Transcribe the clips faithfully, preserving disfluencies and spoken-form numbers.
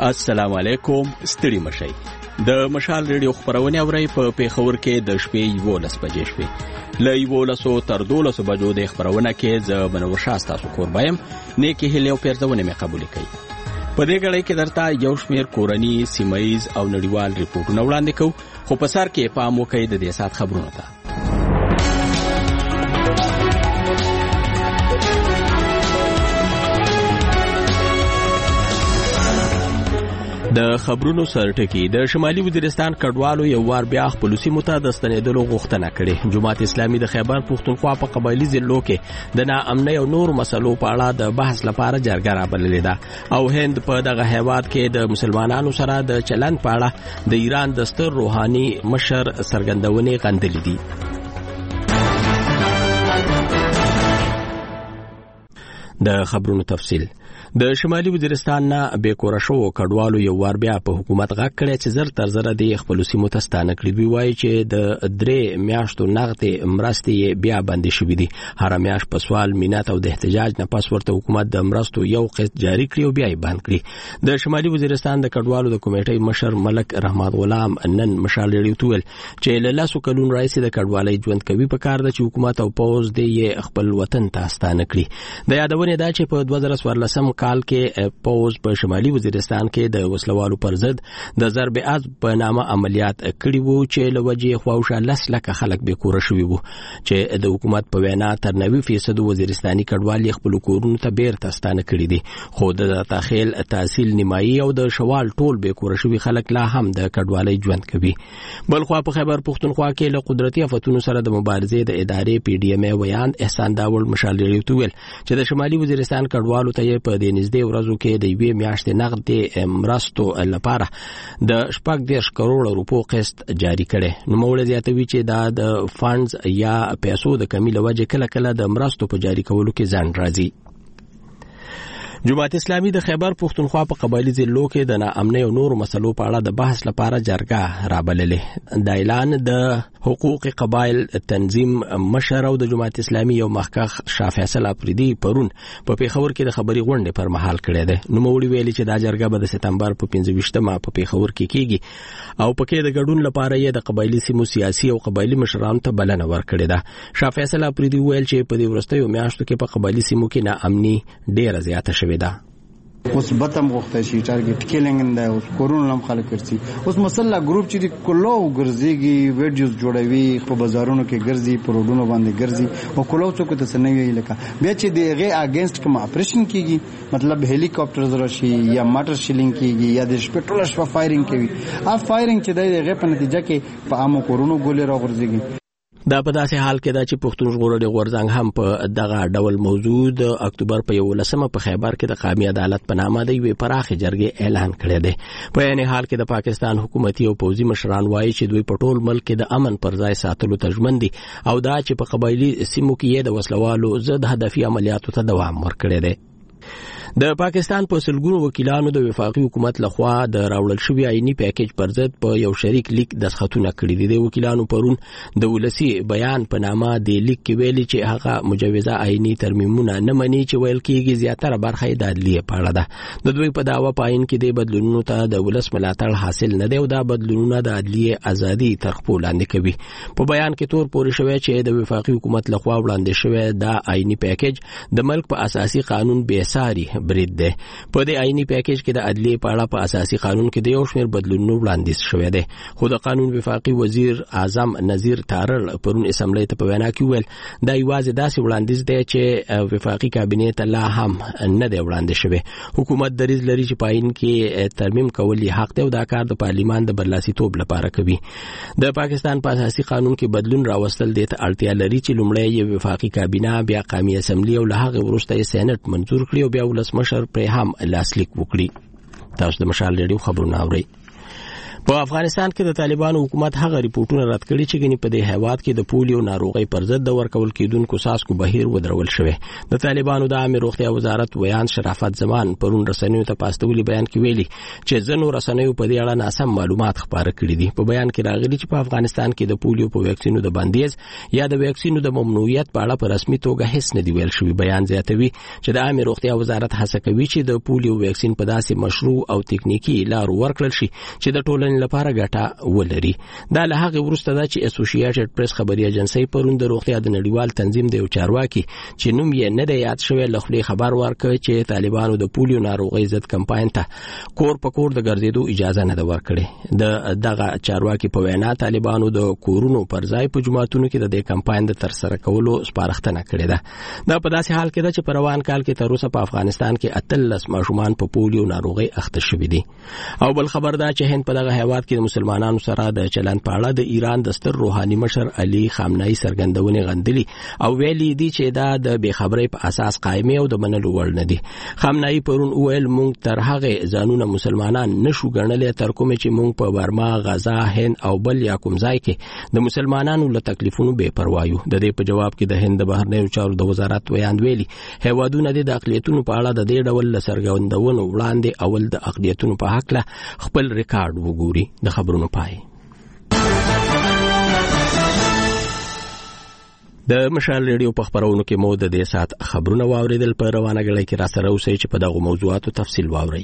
السلام علیکم. ستړي مشئ. د مشال ریډیو خبرونه اورئ په پیښور کې د شپې یولس بجې شوې. له یولسو تر دولسو بجو د خبرونه کې زه منور شاه ستاسو کوربایم. نیکې هیلې او پیرزونه مې قبول کړئ. په دې غړې کې درته یو شمېر کورني، سیمایي او نړیوال ریپورتونه وړاندې کوو، خو په سر کې پام وکړئ د دې سات خبرونو ته. د خبرونو سرټکی د شمالي وزیرستان کډوالو یو وار بیا خپل سیمو ته د ستنېدلو غوښتنه کړې. جماعت اسلامي د خیبر پښتونخوا په قبایلی ضلعو کې د ناامنۍ او نور مسلو په اړه د بحث لپاره جرګه رابللې ده او هند په دغه هیواد کې د مسلمانانو سره د چلند په اړه د ایران د ستر روحاني مشر څرګندونې غندلې دي. د خبرونو تفصیل. د شمالي وزیرستان نه بیکوره شو کډوالو یو وار بیا په حکومت غږ کړی چې زر تر زره د خپل سیمو ته ستانه کړي. دوی وایي چې د درې میاشتو نغدې مرستې بیا بندې شوې دي. هر میاشت په سوال، مینات او د احتجاج نه پس ورته حکومت د مرستو یو قسط جاری کړی او بیا یې بند کړي. د شمالي وزیرستان د کډوالو د کمیټې مشر ملک رحمت غلام نن مشال ریډیو ته ویل چې له لاسو کلونو راځي د کډوالۍ ژوند کوي، په کار ده چې حکومت او پوز د خپل وطن ته ستانه کړي. د یادونه ده چې په دوه زره څوارلسم کال کې پوز په شمالي وزیرستان کې د وسلوالو پر ضد د ضرب عض په نامه عملیات کړي وو چې له وجې خواوشا لس لکه خلک به کور شوي وو، چې د حکومت په وینا تر نوي فیصد وزیرستاني کډوال خپل کورونو ته بیرته ستانه کړي دي. خو د تخیل، تحصیل، نیمایي او د شوال ټول به کور شوي خلک لا هم د کډوالۍ ژوند کوي. بلخوا په خیبر پښتونخوا کې له قدرتي آفتونو سره د مبارزې د ادارې پی ډی ایم ای ویان احسان داول مشال ریډیو ته ویل چې د شمالي وزیرستان کډوالو ته په دې نږدې ورځو کې د یوې میاشتې نغدې مرستو لپاره د شپږ دېرش کروڑ روپو قسط جاری کړي. نوموړی زیاتوي چې دا د فانډز یا پیسو د کمی له وجې کله کله د مرستو په جاری کولو کې ځنډ راځي. جماعت اسلامي د خیبر پښتونخوا په قبایلی ضلعو کې د ناامنۍ او نورو مسلو په اړه د بحث لپاره جرګه رابللې. د اعلان د حقوق قبایل تنظیم مشر او د جماعت اسلامي یو مخکښ شاه فیصل افریدي پرون په پیښور کې د خبري غونډې پر مهال کړې ده. نوموړي ویلي چې دا جرګه به د سپتمبر په پنځه ویشتمه په پیښور کې کیږي او پکې د ګډون لپاره یې د قبایلی سیمو سیاسي او قبایلی مشرانو ته بلنه ورکړې ده. شاه فیصل افریدي ویل چې په دې وروستیو میاشتو کې په قبایلی سیمو کې ناامني ډېره زیاته شوې ده. اوس بتم غوښته شي ټارګټ کیلینګ دا اوس کورونه هم خلک ورسي. اوس مسله ګروپ چې کلو ګرځيږي، ویډیوز جوړوي، په بازارونو کې ګرځي، په روډونو باندې ګرځي او کلو څوک ته سنوي لکه بیا چې دغه اگینست کوم اپریشن کیږي، مطلب هلیکاپټرز راشي یا موټر شیلینګ کیږي یا د پټرول شپه فایرینګ کوي. ا فایرینګ چې دغه په نتیجه کې په عامو کورونو ګولې راغورځيږي. دا په داسې حال کې دا چې پښتون ژغورلي غورځنګ هم په دغه ډول موضوع د اکتوبر په یولسمه په خیبر کې د قومي عدالت په نامه د یوې پراخې جرګې اعلان کړی دی. په یعنی حال کې د پاکستان حکومتي او پوځي مشران وایي چې دوی په ټول ملک کې د امن پر ځای ساتلو ته ژمن دي او دا چې په قبایلی سیمو کې د وسلوالو ضد هدفي عملیاتو ته دوام ورکړی دی. د پاکستان په سلګونو وکیلانو د وفاقي حکومت لخوا د راوړل شوی آئینی پیکیج پر ضد په یو شریک لیک دسخطونه کړي دي. د وکیلانو پرون د ولسی بیان په نامه د لیک کې ویلي چې هغه مجوزه آئینی ترمیمونه نه مني چې ویل کېږي زیاتره برخه د عدلیه په اړه ده. د دوی په دعوا په آئین کې د بدلونونو ته د ولس ملاتړ حاصل نه دی او دا بدلونونه د عدلیه ازادي تر خپل لاندې کوي. په بیان کې تور پورې شوی چې د وفاقي حکومت لخوا وړاندې شوی دا آئینی پیکیج د ملک په اساسي قانون بیساري برید ده. په دې آئینی پیکیج کې د عدلیه په اړه په اساسي قانون کې د یو شمېر بدلونونو وړاندیز شوی دی. خو د قانون وفاقي وزیر اعظم نذیر تارړ پرون اسمبلی ته په وینا کې ویل دا یوازې داسې وړاندیز دی چې وفاقي کابینې ته لا هم نه دی وړاندې شوی. حکومت دریځ لري چې په آئین کې ترمیم کول یې حق دی او دا کار د پارلیمان د برلاسیتوب لپاره کوي. د پاکستان په اساسي قانون کې بدلون راوستل دی ته اړتیا لري چې لومړی یې وفاقي کابینه، بیا قومي اسمبلی او له هغه وروسته یې سېنات منظور کړي او بیا ولسمشر پر هم لاسلیک وکړي. تاسو د مشال ریډیو خبرونه اورئ. په افغانستان کې د طالبانو حکومت هغه ریپورتونه رد کړي چې ګنې په دې هیواد کې د پولیو ناروغي پر ضد د ورکول کېدونکو ساسکو بهیر ودرول شوی. د طالبانو د عامه روغتیا وزارت ویان شرافت زمان پرون رسنیو ته پاستولي بیان کې ویلي چې ځینو رسنیو په دې اړه ناسم معلومات خپاره کړي دي. په بیان کې راغلي چې په افغانستان کې د پولیو په ویکسینو د بندیز یا د ویکسینو د ممنوعیت په اړه په رسمي توګه هیڅ نه دی ویل شوی. بیان زیاتوي چې د عامه روغتیا وزارت هڅه کوي چې د پولیو ویکسین په داسې مشروع او تکنیکی لارو ورکړل شي چې د ټولنې لپاره ګټه ولري. دا له هغه وروسته ده چې اسوسییټډ پریس خبري ایجنسی پرون د روغتیا د نړیوال تنظیم د یو چارواکي چې نوم یې نه دی یاد شوی لخوا خبر ورکړ چې طالبانو د پولیو ناروغي ضد کمپاین ته کور په کور د ګرځېدو اجازه نه ده ورکړې. د دغه چارواکي په وینا طالبانو د کورونو پر ځای په جماعتونو کې د دې کمپاین د ترسره کولو سپارښتنه کړې ده. دا په داسې حال کې ده چې په روان کال کې تر اوسه په افغانستان کې اتلس ماشومان په پولیو ناروغي اخته شوي دي. او بل خبر ده چې هند په دغه هیواد کې مسلمانانو سره د چلن په اړه د ایران د ستر روحاني مشر علي خامنه‌ای سرګندونې غندلي او ویلي دي چې دا د بې خبرۍ په اساس قائمه او د منلو وړ نه دي. خامنه‌ای پرون ویل موږ تر هغه ځانونه مسلمانان نشو ګڼلای تر کومه چې موږ په برما، غزا، هند او بل یا کوم ځای کې د مسلمانانو له تکلیفونو بې پروا یو. د دې په جواب کې د هند د بهرنیو چارو د وزارت ویان ویلي هیوادونه د اقلیتونو په اړه د دې ډول سرګندونو وړاندې اول د اقلیتونو په حق له خپل ریکارډ وګوري. د خبرونو پای. د مشال ریډیو په خبرونو کې مو د دې سات خبرونه واوریدل. په روانه غړي کې را سره اوسئ چې په دغه موضوعاتو تفصیل واورئ.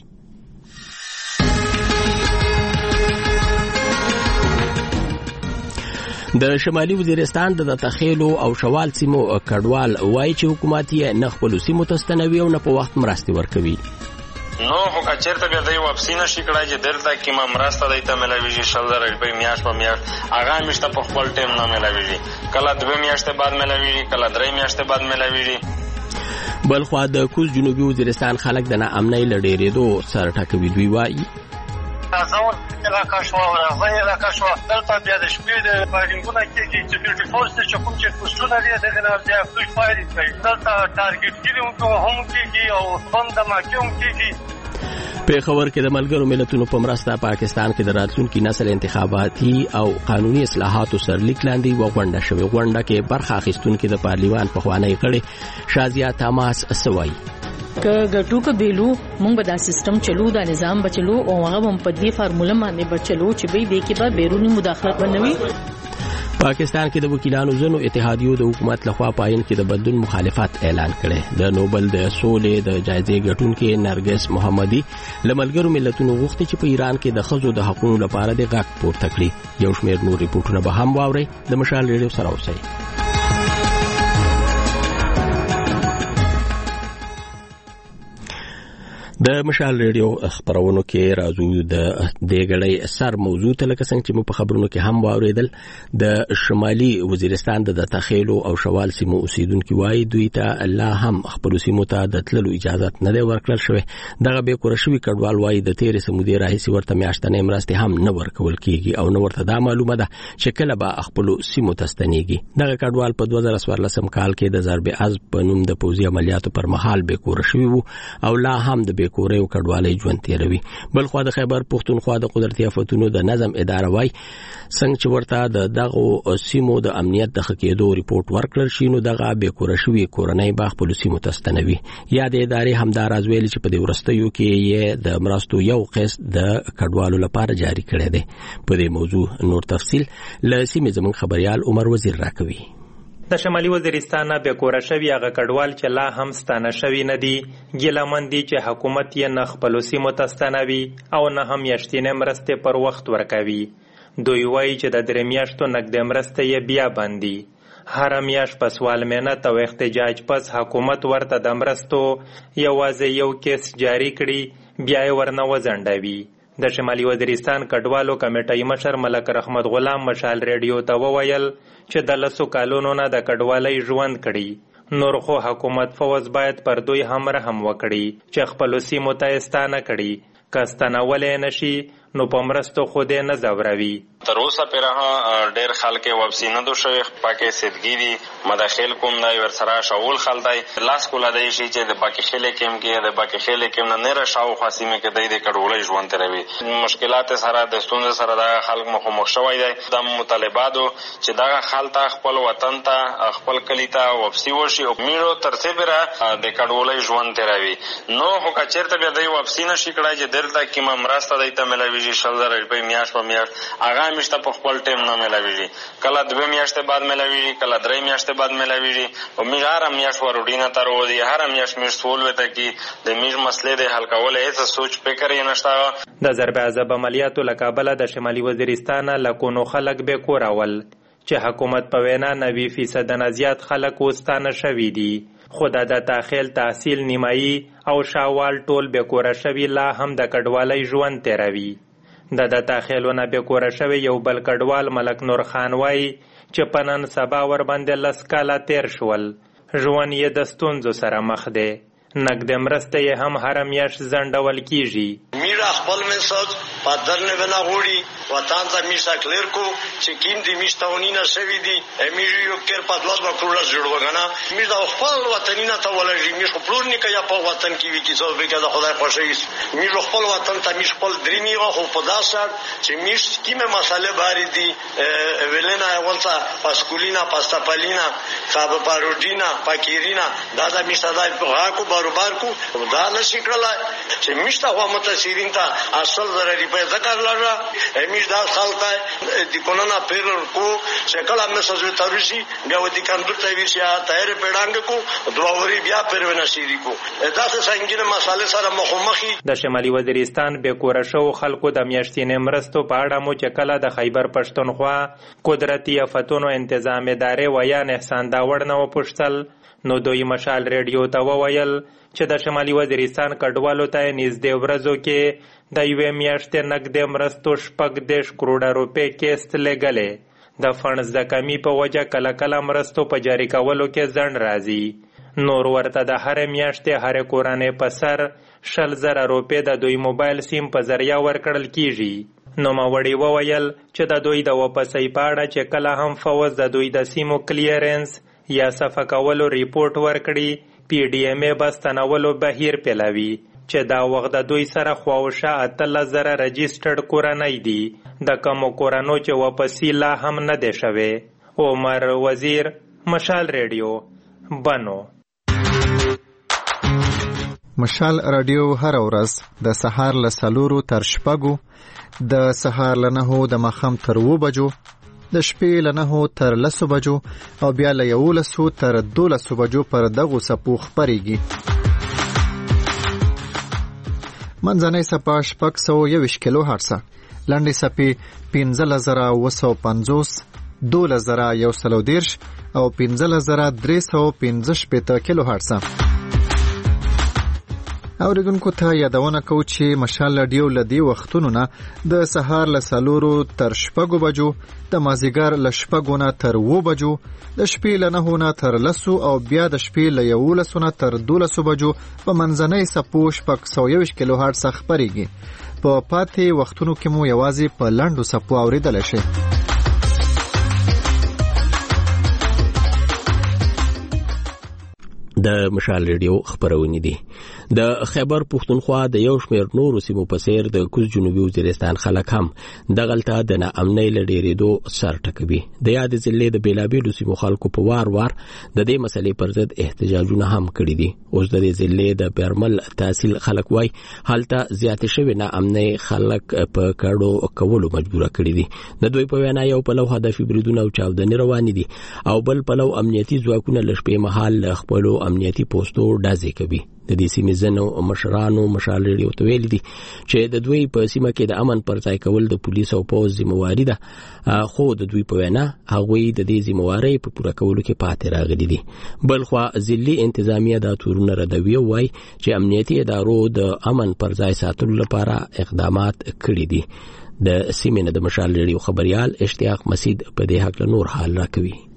د شمالي وزیرستان د تخیلو او شوال سیمو کډوال وایي چې حکومت یې نه خپل سیمو ته ستنوي او نه په وخت مرستې ورکوي. نو خو کچېرته بیا دی واپسی نشي کړای چې دلته کې ما مرسته دی ته ملاویږي شل زره روپۍ میاشت په میاشت هغه میاشته په خپل ټیم نه ملاویږي، کله دوه میاشتې بعد ملاویږي، کله درې میاشتې بعد ملاویږي. بل خو د کوز جنوبي وزیرستان خلک د ناامنۍ له ډېرېدو سر ټکوي. دوی وایي ځول علاقه شو او هغه علاقه شو دلته بیا د شپې د فایرینګونه کېږي چې ډیوټي فورس چې کوم چې پوسټونه لري دغه نه بیا دوی فایرینګ کوي. دلته ټارګټ کېږي هم کېږي او بم دماکې هم کېږي. په خبر کې د ملګرو ملتونو په مرسته پاکستان کې د راتلونکي نسل انتخاباتي او قانوني اصلاحاتو سرلیک لاندې وغونډه شوې. غونډه کې برخه اخیستونکو د پارلیمان پخوانی غړي شازیا تاماس سوای که ګټو که بیلو مونږ به دا سیستم چلو، دا نظام بچلو او هغه هم په دې فارموله باندې بچلو چې به دې کې به بیرونی مداخلت بنوي. پاکستان کې د وکیلانو زنو اتحادیو د حکومت لخوا پاین کې د بدلون مخالفت اعلان کړي. د نوبل د سولې د جایزې ګټونکې نرګس محمدي لملګرو ملتونو غوښتي چې په ایران کې د ښځو د حقوقو لپاره د غږ پورته کړي. یو شمېر نور ریپورتونه به هم واوري. د مشال ریډیو سره اوسئ. د مشال ریډیو خبرونو کې راځو د دې غړې سر موضوع ته لکه څنګه چې مو په خبرونو کې هم واوریدل. د شمالي وزیرستان د تخیلو او شوال سیمو اوسیدونکو وایي دوی ته لا هم خپل سیمو ته د تللو اجازه نه دی ورکړل شوی. دغه به کورشوي کډوال وایي د تیرې سمودي راهیسي ورته میاشتنې مرستې هم نه ورکول کیږي او نو ورته دا معلومه ده چې کله به خپل سیمو ته ستنېږي. دغه کډوال په دوه زره څوارلسم کال کې د ضرب عزب په نوم د پوځي عملیاتو پر مهال به کورشوي وو او لا هم د کورې او کډوالۍ ژوند تیروي. بل خو د خیبر پښتونخوا د قدرتي آفتونو د نظم اداره وای څنګه چې ورته د دغه سیمو د امنیت د خکېدو ریپورت ورکړل شي نو دغه به کورشوي کورنۍ به خپل سیمو ته ستنوي. یا د ادارې همدار از ویل چې په دې ورستیو کې یې د مرستو یو قسط د کډوالو لپاره جاری کړی دی. په دې موضوع نور تفصیل له سیمې زموږ خبريال عمر وزیر راکوي. د شمالي وزیرستان به کور شوی هغه کډوال چې لا هم ستانه شوی نه دي ګیلمن دي چې حکومت یې نه خپل سیمو ته ستنوي او نه هم یشتینه مرسته پر وخت ورکوي. دوی وایي چې د درې میاشتو نقد مرسته یې بیا باندې هر میاش په سوال مهنت او احتجاج پس حکومت ورته د مرستو یوازې یو کیس جاری کړي بیا یې ورنه وځنډوي. د شمالي وزیرستان کډوالو کمیټې مشر ملک رحمت غلام مشال ریډیو ته وویل چې د لسو کالونو نه د کډوالۍ ژوند کړي نور خو حکومت فوز باید پر دوی هم رحم وکړي چې خپل سیمو ته ستانه کړي. که ستنولې نشي نو په مرستو خو دې نه ځوروي. تر اوسه پرې ډېر خلک واپسي نه دو شوي، پکې سیدګي دي، مداخل کوم دی ورسره شاول خل دی، لاس کولا دی شي چې د باقي خلې کېم کې د باقي خلې کېم نه نه را شاوخوا سیمې کې دی د کډوالۍ ژوند تېروي. مشکلات سره د ستونزې سره دغه خلک مخامخ شوی دی. د مطالباتو چې دغه خلک خپل وطن ته خپل کلي ته واپسي وشي او میړو تر څه پرې د کډوالۍ ژوند تېروي. نو خو که چېرته بیا دی واپسي نه شي کړی چې دلته کومه مرسته دی ته میلاویږي شل زره روپۍ میاشت په میاشت، هغه میشته په خپل ټیم نه میلاویږي. کله دوه میاشتې بعد میلاویږي، کله درې میاشتې بعد میلاویږي. او میږ هره میاشت وروډینه تر ودی هره میاشت میږ سول وته کی د میږ مسلې د حل کول هیڅ سوچ فکر یې نشته. د ضرب عذاب عملیاتو له کابله د شمالي وزیرستان لکونو خلک به کوراول چې حکومت په وینا نوي فیصد نه زیات خلک وستانه شوي دي، خو د داخل تحصیل نیمایي او شاوال ټول به کوره شوي لا هم د کډوالۍ ژوند تیروي. د د داخلونه به کوره شوی یو بل کډوال ملک نور خان وایي چې په نن سبا ور باندې لس کاله تیر شول، ژوند یې د ستونزو سره مخ دی. نقد مرسته یې هم هر میاشت ځنډول کیږي. میرا خپل مساج پادر نه بنا غوړي وطن ته میشا کلیر کو چې کیم دې میشتاونی نه شوی دي امیر یو کېر پدلاس وکړل جوړوګنا میرا خپل وطنینا ته ولږي می خپل نه کیا په وطن کې وی کی څو به کده خدای خوشی میرا خپل وطن ته می خپل درمی غو په داسه چې میش کیمه مساله باری دي ولنا ونڅا پاسکولینا پاستاپالینا صاحب پاروډینا پاکیرینا دا دا میشا دا غاکو باروبار کو دا نشي کړل چې میشتا هو متاثرین ته اصل ضروري په ذکر لرا امیر دا خلتا د کوننا پیر کو شکل هم سوزو تروسی بیا ودی کندو ته ویشیا تایر پیډانګ کو دووري بیا پیر ونشيري کو دا څه څنګه مسالې سره مخامخي. د شمالي وزیرستان به کورشو خلکو د میاشتینې مرستو په اړه مو چې کله د خیبر پښتونخوا قدرتي آفتونو انتظام ادارې ویان احسان داوړ نه وپوښتل، نو دوی مشال ریډیو ته وویل چې د شمالي وزیرستان کډوالو ته نږدې ورځو کې د یوې میاشتې نقدې مرستو شپږ دېرش کروړه روپۍ کیست لېږلې. د فنډز د کمي په وجه کله کله مرستو په جاري کولو کې ځنډ راځي. نور ورته د هرې میاشتې هرې کورنۍ په سر شل زره روپۍ د دوی موبایل سیم په ذریعه ورکړل کیږي. نوموړي وویل چې د دوی د واپسۍ په اړه چې کله هم فوز د دوی د سیمو کلیرنس یا صفه کولو ریپورت ورکړي، پی ډی ایم ای بستنولو بهیر پیلوي چې دا وخت د دوی سره خواوشه اتلس زره رجیسټرډ کورنۍ دي، د کمو کورنو چې واپسي لا هم نه دی شوی. عمر وزیر، مشال ریډیو، بنو. مشال رادیو هر ورځ د سهار له څلورو تر شپږو، د سهار له نهو د ماښام تر اووه بجو، د شپې له نهو تر لسو بجو او بیا له یولسو تر دولسو بجو پر دغو څپو خپرېږي. منځنۍ څپه شپږ سوه یوویشت کیلو هرټزه، لنډې څپې پنځلس زره اووه سوه پنځوس، دولس زره یو سل او دېرش او پنځلس زره درې سوه پنځه شپېته کیلو هرټزه. اوریدونکو ته یادونه کوو چې مشال رادیو له دې وختونو نه د سهار له څلورو تر شپږو بجو، د مازدیګر له شپږو نه تر اووه بجو، د شپې له نهو نه تر لسو او بیا د شپې له یولسو نه تر دولسو بجو په منځنۍ څپو شپږ سوه یوویشت کیلو هرټز خپرېږي. په پاتې وختونو کې مو یوازې په لنډو څپو اورېدلی شئ. د مشال ریډیو خبرونه دي. د خیبر پښتونخوا د یو شمېر نورو سیمو په څیر د کوز جنوبي وزیرستان خلک هم دغلته د ناامنۍ له ډېرېدو سر ټکوي. د یادې ضلعې د بېلابېلو سیمو خلکو په وار وار د دې مسلې پر ضد احتجاجونه هم کړي دي. اوس د دې ضلعې د بیرمل تحصیل خلک وایي هلته زیاتې شوې ناامنۍ خلک په کډو کولو مجبوره کړي دي. د دوی په وینا یو پلو هدفي بریدونه او چاودنې روانې دي او بل پلو امنیتي ځواکونه له شپې مهال له خپلو امنیتي پوسټو ډزې کوي. د دې سیمې ځینو مشرانو مشال ریډیو ته ویلي دي چې د دوی په سیمه کې د امن پر ځای کول د پولیسو او پوځ ذمہواري ده، خو د دوی په وینا هغوی د دې ذمہوارۍ په پوره کولو کې پاتې راغلي دي. بلخوا ضلعي انتظامیه دا تورونه ردوي او وایي چې امنیتي ادارو د امن پر ځای ساتلو لپاره اقدامات کړي دي. د سیمې نه د مشال ریډیو خبريال اشتیاق مسید په دې حق له نور حال راکوي.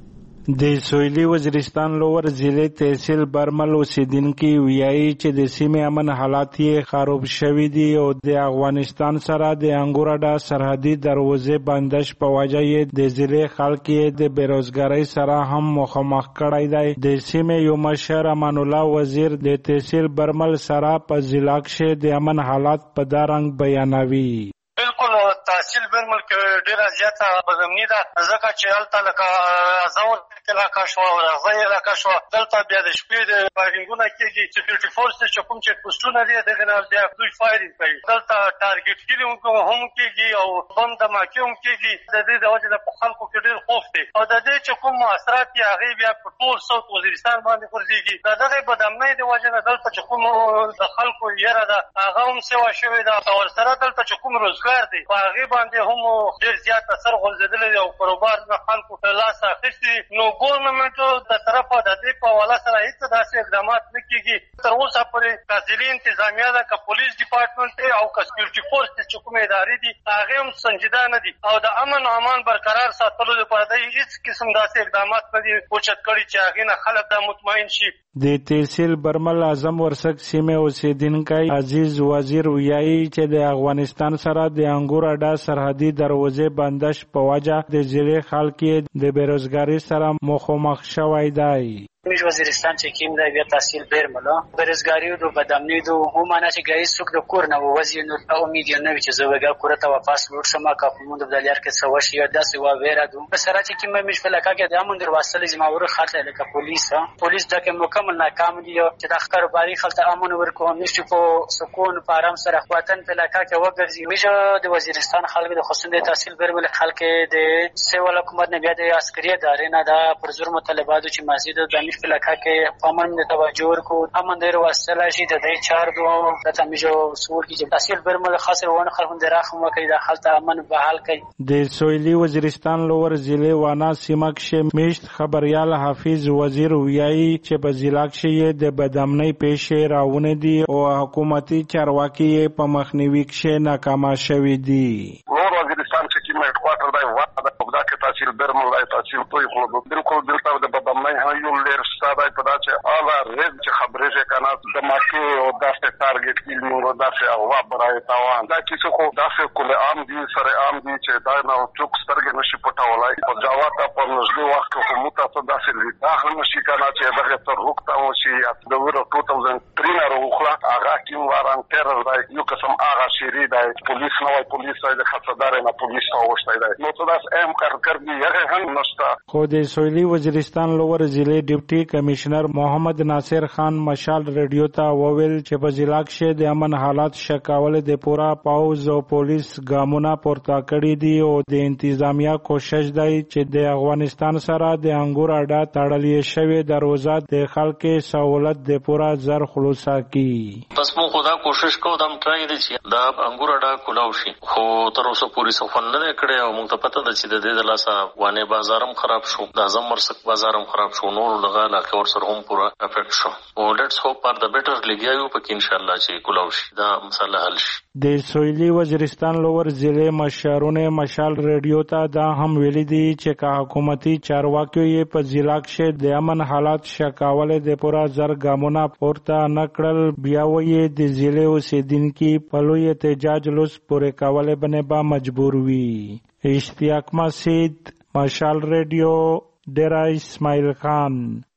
د سویلي وزیرستان لور ضلع تحصیل برمل اوسیدونکي ویایي چې د سیمې امن حالات یې خراب شوي دي او د افغانستان سره د انګور اډه سرحدي دروازې بندش په وجه یې د ضلع خلک یې د بیروزګارۍ سره هم مخامخ کړی دی. د سیمې یو مشر امان الله وزیر د تحصیل برمل سره په ضلع کښې د امن حالات په دا رنګ بیانوي. بالکل تحصیل برمل کې ډیره زیاته بدامني ده ځکه چې هلته لکه ازاور علاقه شوه او رغوی علاقه شوه دلته بیا د شپې د فایرینګونه کېږي. سکیورټي فورس چې کوم چیک پوسټونه دي دغې نه بیا دوی فایرینګ کوي. دلته ټارګېټ کلي هم کېږي او بم دماکې هم کېږي. د دې د وجې نه په خلکو کې ډېر خوف دی او د دې چې کوم مؤثرات دي هغې بیا په ټول ساوت وزیرستان باندې غورځېږي. د دغې بدامنۍ د وجې نه دلته چې کوم د خلکو یره ده هغه هم سیوا شوې ده او ورسره دلته چې کوم روزګار دی په هغې باندې هم ډېر زیات اثر غورځېدلی دی او کاروبار نه خلکو ته لاس اخیستي. نو ګورنمنټو د طرفه د دې په حواله سره هېڅ داسې اقدامات نه کېږي تر اوسه پورې. که ضلعي انتظامیه ده که پولیس ډپارټمنټ دی او که سکیورټي فورس دی چې کومې ادارې دي هغې هم سنجیده نه دي او د امن او امان برقرار ساتلو لپاره د هېڅ قسم داسې اقدامات نه دي اوچت کړي چې هغې نه خلک دا مطمئن شي. د تحصیل برمل اعظم ورسک سیمې اوسیدونکی عزیز وزیر ویایي چې د افغانستان سره د انګور اډه سرحدي دروازې بندش په وجه د ضلع خلک د بیروزګارۍ سره مخامخ شوی دی. میش وزیرستان چې کیم دی بیا تحصیل برمل بیروزګاري او بدامني دو هم نه چې ګای څوک د کور نه وځي نو امید نه وي چې زه وګا کور ته واپس لور شم کا په مونږ د لیار کې څه وشي داسې و ویرا دو سره چې کیم میش په لکه کې د امن در واسطه لازم اور خاطر لکه پولیس پولیس د کې مکمل ناکام دي چې د کاروباري خلک امن ورکو نشي په سکون په آرام سره خواتن په لکه کې وګرځي. میش د وزیرستان خلک د خصوصا د تحصیل برمل خلک د سیول حکومت نه بیا د عسکري ادارې نه دا پر زور مطالباتو چې مسجد د په لکه کې پامن د توجه ورکو امن ډیر وسله شي د دې چار دوه د تمیجو اصول کې تحصیل برمل خاصه ونه خلک د راخم وکړي د حالت امن بحال کړي. د سویلي وزیرستان لور ضلع وانا سیمه کې میشت خبريال حافظ وزیر ویایي چې په ضلع کې د بدامنۍ پیښې راونه دي او حکومتي چارواکي په مخنیوي کې ناکام شوي دي. نور وزیرستان چې کې میټ کوارټر دی واده په دغه تحصیل برمل دی تحصیل توي خو بالکل دلته د بدامنۍ یو لیر ستاره په دا چې اعلی ریز چې خبرې کنه د ماکي او داسې ټارګټ کیلینګ او داسې هوا برای تاوان دا کیسه خو داسې کول عام دي سره عام دي چې دا نه څوک سترګې نشي پټولای او جواب ته په نږدې وخت کې هم تاسو داسې لیدا هم شي کنه چې دغه تر وخت او شي د ورو دوه هزار درې نه وروخه هغه ټیم واران تر یو قسم هغه شری دی پولیس نو پولیس د خاصدار نه پولیس او وشتای دی نو تاسو هم کار کوي هغه هم نشته. خو د سویلي وزیرستان لور ضلع ډیپټي کمشنر محمد ناصر خان مشال ریډیو ته وویل چې په ضلع کې د امن حالات شکاول د پورا پاوز او پولیس ګامونه پورته کړی دي او د انتظامیه کوشش دی چې د افغانستان سره د انګور اډه تړلې شوی دروازه د خلکو سہولت د پورا زر خلاصا کی. پس مو خدا کوشش کوو دم ټرای دي چې دا انګور اډه کولاو شي خو تر اوسه پوری سفن نه کړي او موږ ته پته ده چې د دې د لاسه وانه بازارم خراب شو د اعظم ورسک بازارم خراب شو نور لغه علاقه ور سره هم پورا افیکټ شو او لیټس هوپ فار د بیټر لګیاو پکې ان شاء الله چې کولاو شي دا مسله حل شي. د سویلي وزیرستان لور ضلع مشرونه مشال ریډیو ته دا هم ویلي دي چې کا حکومتي چارواکي یې په ضلع کې د امن حالات شکاول د پورا زر ګامونه پورته نکړل بیا وې د ضلع اوسیدونکو په لوی احتجاج لوس پورې کول باندې با مجبور وي. اشتیاق مسعود مشال ریډیو ډیرا اسماعیل خان.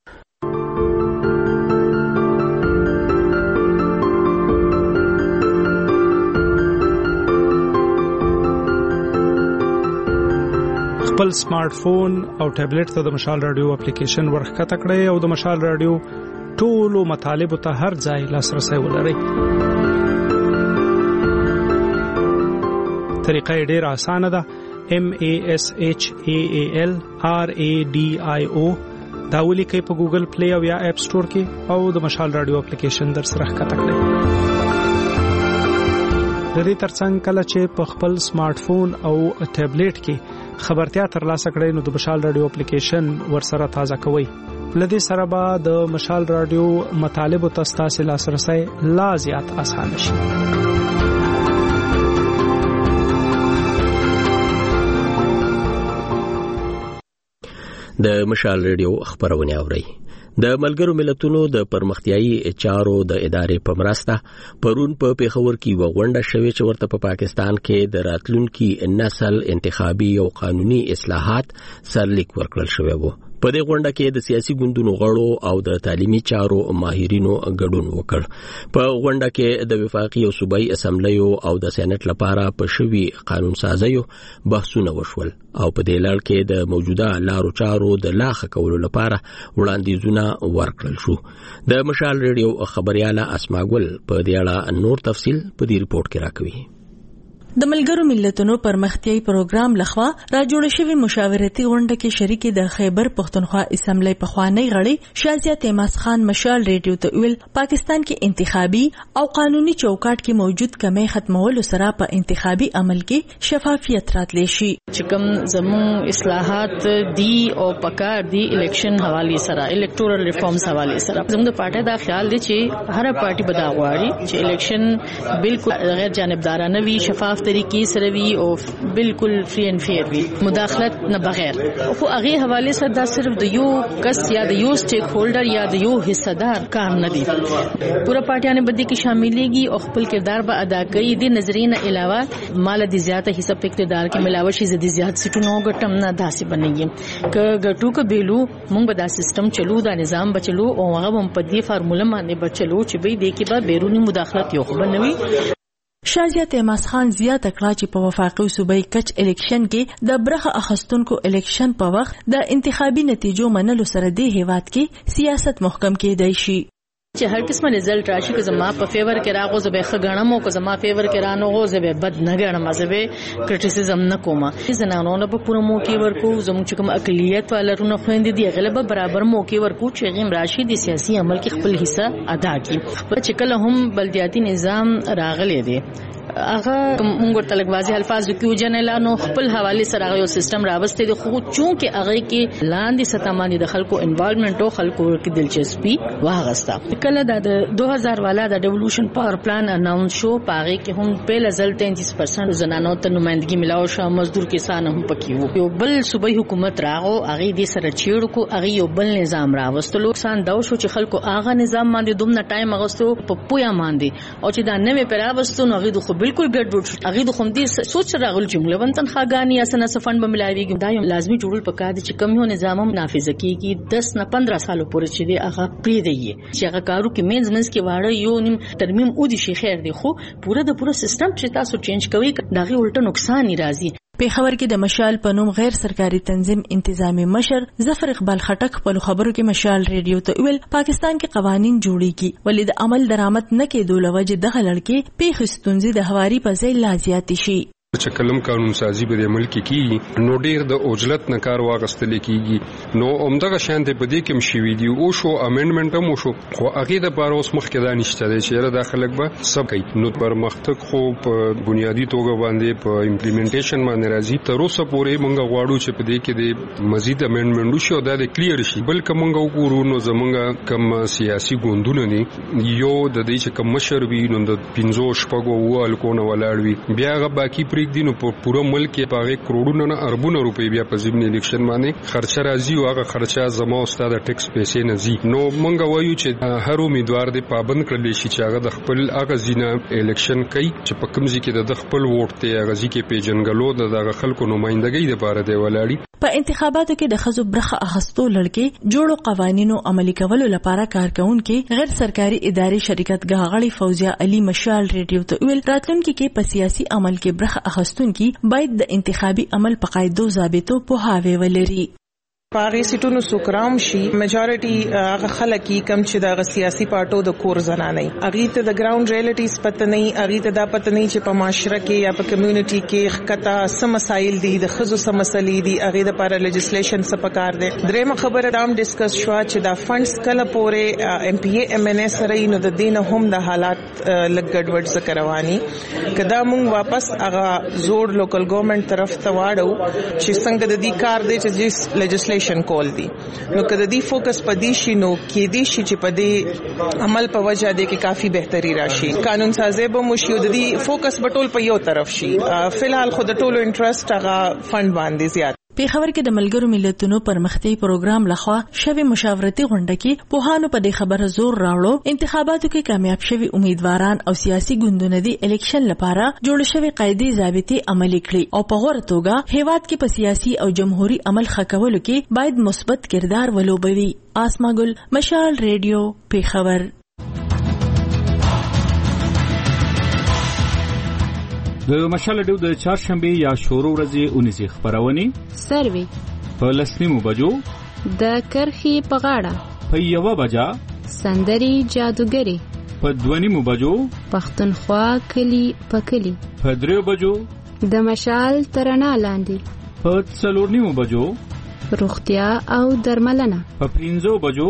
خپل سمارټ فون او ټابلیټ ته د مشال رادیو اپلیکیشن ورخته کړئ او د مشال رادیو ټولو مطالب ته هر ځای لاسرسي ولرئ. طریقه ډېره اسانه ده. M A S H A A L R A D I O دا ولیکئ په ګوګل پلی او یا اپ سٹور کې او د مشال رادیو اپلیکیشن در سره ښکته کړئ. د دې ترڅنګ کله چې په خپل سمارټ فون او ټابلیټ کې خبرتیا ترلاسه کړئ نو د مشال رادیو اپلیکیشن ورسره تازه کوئ. لدې سره به د مشال رادیو مطالب او تاسو لاسرسي لا زیات اسانه شي. د مشال ریډیو خبرونه اوري. د ملګرو ملتونو د پرمختیايي چارو د ادارې په مرسته پرون په پیښور کې وغونډه شوې چې ورته په پاکستان کې د راتلونکي نسل انتخابي او قانوني اصلاحات سرلیک ورکړل شوی وو. په دې غونډه کې د سیاسي ګوندونو غړو او د تعلیمي چارو ماهرینو ګډون وکړ. په غونډه کې د وفاقي او صوبایي اسمبلیو او د سېنات لپاره په شوي قانون سازیو بحثونه وشول او په دې لړ کې د موجوده لارو چارو د لاخه کولو لپاره وړاندیزونه ورکړل شو. د مشال ریډیو خبرياله اسماګل په دې اړه نور تفصیل په دې رپورت کې راکوي. د ملګرو ملتونو پرمختیايي پروګرام لخوا را جوړ شوی مشاورتي غونډه کې شریک د خیبر پختونخوا اسمبلی په خوانی غړي شازیه تیماس خان مشال ریډیو ته ویل پاکستان کې انتخابي او قانوني چوکاټ کې موجود کمی ختمولو سره په انتخابي عمل کې شفافیت راتلی شي. چې کوم زمون اصلاحات دي او پکار دي الیکشن حواله سره الکټورل ریفارمز حواله سره زموږ د پارټي دا خیال دی چې هر پارټي بدا غواړي چې الیکشن بالکل غیر جانبدارانه وي، شفاف طریقې سره وي او بالکل فری اینڈ فیر وي، مداخلت نه بغیر. خو هغه حواله سره دا صرف د یو کس یا د یو سټیک هولډر یا د یو حصدار کار نه دی. پورا پارټیانه بدی کې شاملېږي او خپل کردار به ادا کوي. د نظرین علاوه مال د زیاته حصہ په اقتدار کې ملاوي شي د زیات سټونو غټم نه داسې بنېږي ک غټو ک بیلو مونږ به دا سیستم چلو، دا نظام بچلو او هغه هم په دې فارموله باندې بچلو چې به دې کې به بیرونی مداخلت یو خو بنوي. شازیه تیماس خان زیاته کړه چې په وفاقي صوبایي کچ الیکشن کې د برخه اخستونکو الیکشن په وخت د انتخابي نتیجو منلو سره د هیواد کې سیاست محکم کېدای شي. چې هر قسمه رزلټ راشي که زما په فیور کې راغو زه به ښه ګڼم او که زما فیور کې رانه غو زه به بد نه ګڼم، زه به کرټیسیزم نه کوم. زنانو نه په پوره موقع ورکو، زموږ چې کوم اقلیت والرونه خويندې دي غلب برابر موقع ورکو چې غیم راشي د سیاسي عمل کې خپل حصہ ادا کړي. په چې کله هم بلدیاتي نظام راغلی دی هغه موږ ورته لګوازي الفاظ کیو جنلا نو خپل حواله سره یو سیستم راوسته دي، خو چونکه هغه کې لاندې سطح باندې د خلکو انوالومنت او خلکو کې دلچسپي واغستا. کله د دو هزار والا د ډیولوشن پاور پلان اناونس شو، پاره کې هم په لزل تینتیس پرسنټ زنانو ته نمائندګي ملاو شو، مزدور کسان هم پکې وو. یو بل صوبایي حکومت راغو هغه دې سره چیړ کو، هغه یو بل نظام راوستلو. سان دا شو چې خلکو هغه نظام باندې دومره ټایم اغستو په پویا باندې او چې دا نوې پیراوستو نو هغه خو بالکل ګډوډ هغه د خوندي سوچ راغل جمله ونتن خاګانی اسنه سفند به ملاویږي. دا یو لازمي جوړول پکار دي چې کم یو نظام نافذ کیږي دس نه پندرہ سالو پورې چې دی هغه پری دی چې هغه کارو کې مینز منس کې واړه یو نیم ترمیم او دي شي خیر دی، خو پوره د پوره سیستم چې تاسو چینج کوي دغه الټا نقصان راځي. پیښور کې د مشال په نوم غیر سرکاري تنظیم انتظامی مشر ظفر اقبال خټک په خبرو کې مشال ریډیو ته ویل پاکستان کې قوانين جوړيږي ولې د عمل درآمد نه کېدو لوجه دغه لړکې پیښ ستونزې د هواري په ځای لا زیات شي. چې کلم قانون سازي به د ملک کې نو ډیر د اوجلت نه کار واغستل کیږي، نو عمدغه شان ته بده کې مشوي دي او شو امندمنت هم شو، خو هغه د بار اوس مخ کې دا نشته چې را داخلك به سب کوي. نو پر مختک خو په بنیادی توګه باندې په امپلیمنټیشن باندې راځي. تر اوسه پورې مونږ غواړو چې په دې کې د مزید امندمنت شو دا د کلیر شي. بلکې مونږ وګورو نو زمونږ کم سیاسي ګوندونه دي یو د دې چې کم مشر وي نو د پنځو شپږو وال کو نه ولاړ وي، بیا هغه باقي دینو په پوره ملک کې پاره کروڑونو نه اربونو روپۍ بیا په ضمن الیکشن باندې خرچه راځي او هغه خرچه زما استاد ټیکس پیسې نه زی. نو مونږ وایو چې هر امیدوار دی پابند کړل شي چې هغه د خپل هغه زینه الیکشن کوي چې په کوم ځای کې د خپل ووټ ته هغه ځای کې پیژنګلو د دغه خلکو نمائندګۍ لپاره دی ولاړی. په انتخاباتو کې د خزو برخه اخستو لړکې جوړو قوانینو عملي کولو لپاره کارکونکو غیر سرکاري ادارې شرکت غاغړي فوزیا علي مشال ریډیو ته ویل راتلونکي کې په سیاسي عمل کې برخه اخستونکي باید د انتخابي عمل په قاعدو ضابطو په هاوی ولري. پاغي سټونو سوکرام شي میجارټي هغه خلک کم چې د سیاسي پارټو د کور زنانه نه اغي ته د ګراوند ریالټیز پته نه اغي ته دا پته نه چې په معاشره کې یا په کمیونټي کې خطا سم مسایل دي د خزو سم مسلې دي اغي د لپاره لیجسلیشن څه پکار دي. درېمه خبره دام ډیسکس شو چې دا فندز کله پورې ام پی ای ام ان اس سره نو د دین هم د حالات لګ ګډوډ ذکر رواني کدا مونږ واپس هغه زور لوکل ګورنمنت طرف ته واړو چې څنګه د دې کار دی چې لیجسلیشن کول دي. نو کله دی فوکس پدې شي نو کې دي شي چې پدې عمل په وجه دي کې کافي بهتري راشي. قانون سازي به مشي د دې فوکس بټول په یو طرف شي. فلحال خود ټولو انټرست هغه فند باندې زیات. پیښور کې د ملګرو ملتونو پرمختیايي پروګرام لخوا شوی مشاورتي غونډه کې پوهانو په دې خبره زور راوړو انتخاباتو کې کامیاب شوی امیدواران او سیاسي ګوندونه د الیکشن لپاره جوړ شوی قاعده ضابطه عملي کړي او په غوړه توګه هیواد کې په سیاسي او جمهوریت عمل خکولو کې باید مثبت کردار ولوبوي. آسما ګل، مشال ریډیو، پیښور. د مشال ډیو د چهارشنبه یا شورو ورځې اونیزه خبرونه سروي په لسنیمو بجو د کرخي په غاړه په یو بجا سندري جادوګری په دوانیمو بجو پښتونخوا کلی په کلی په دریو بجو د مشال ترنا لاندې په څلورنیمو بجو روغتیا او درملنه په پنځو بجو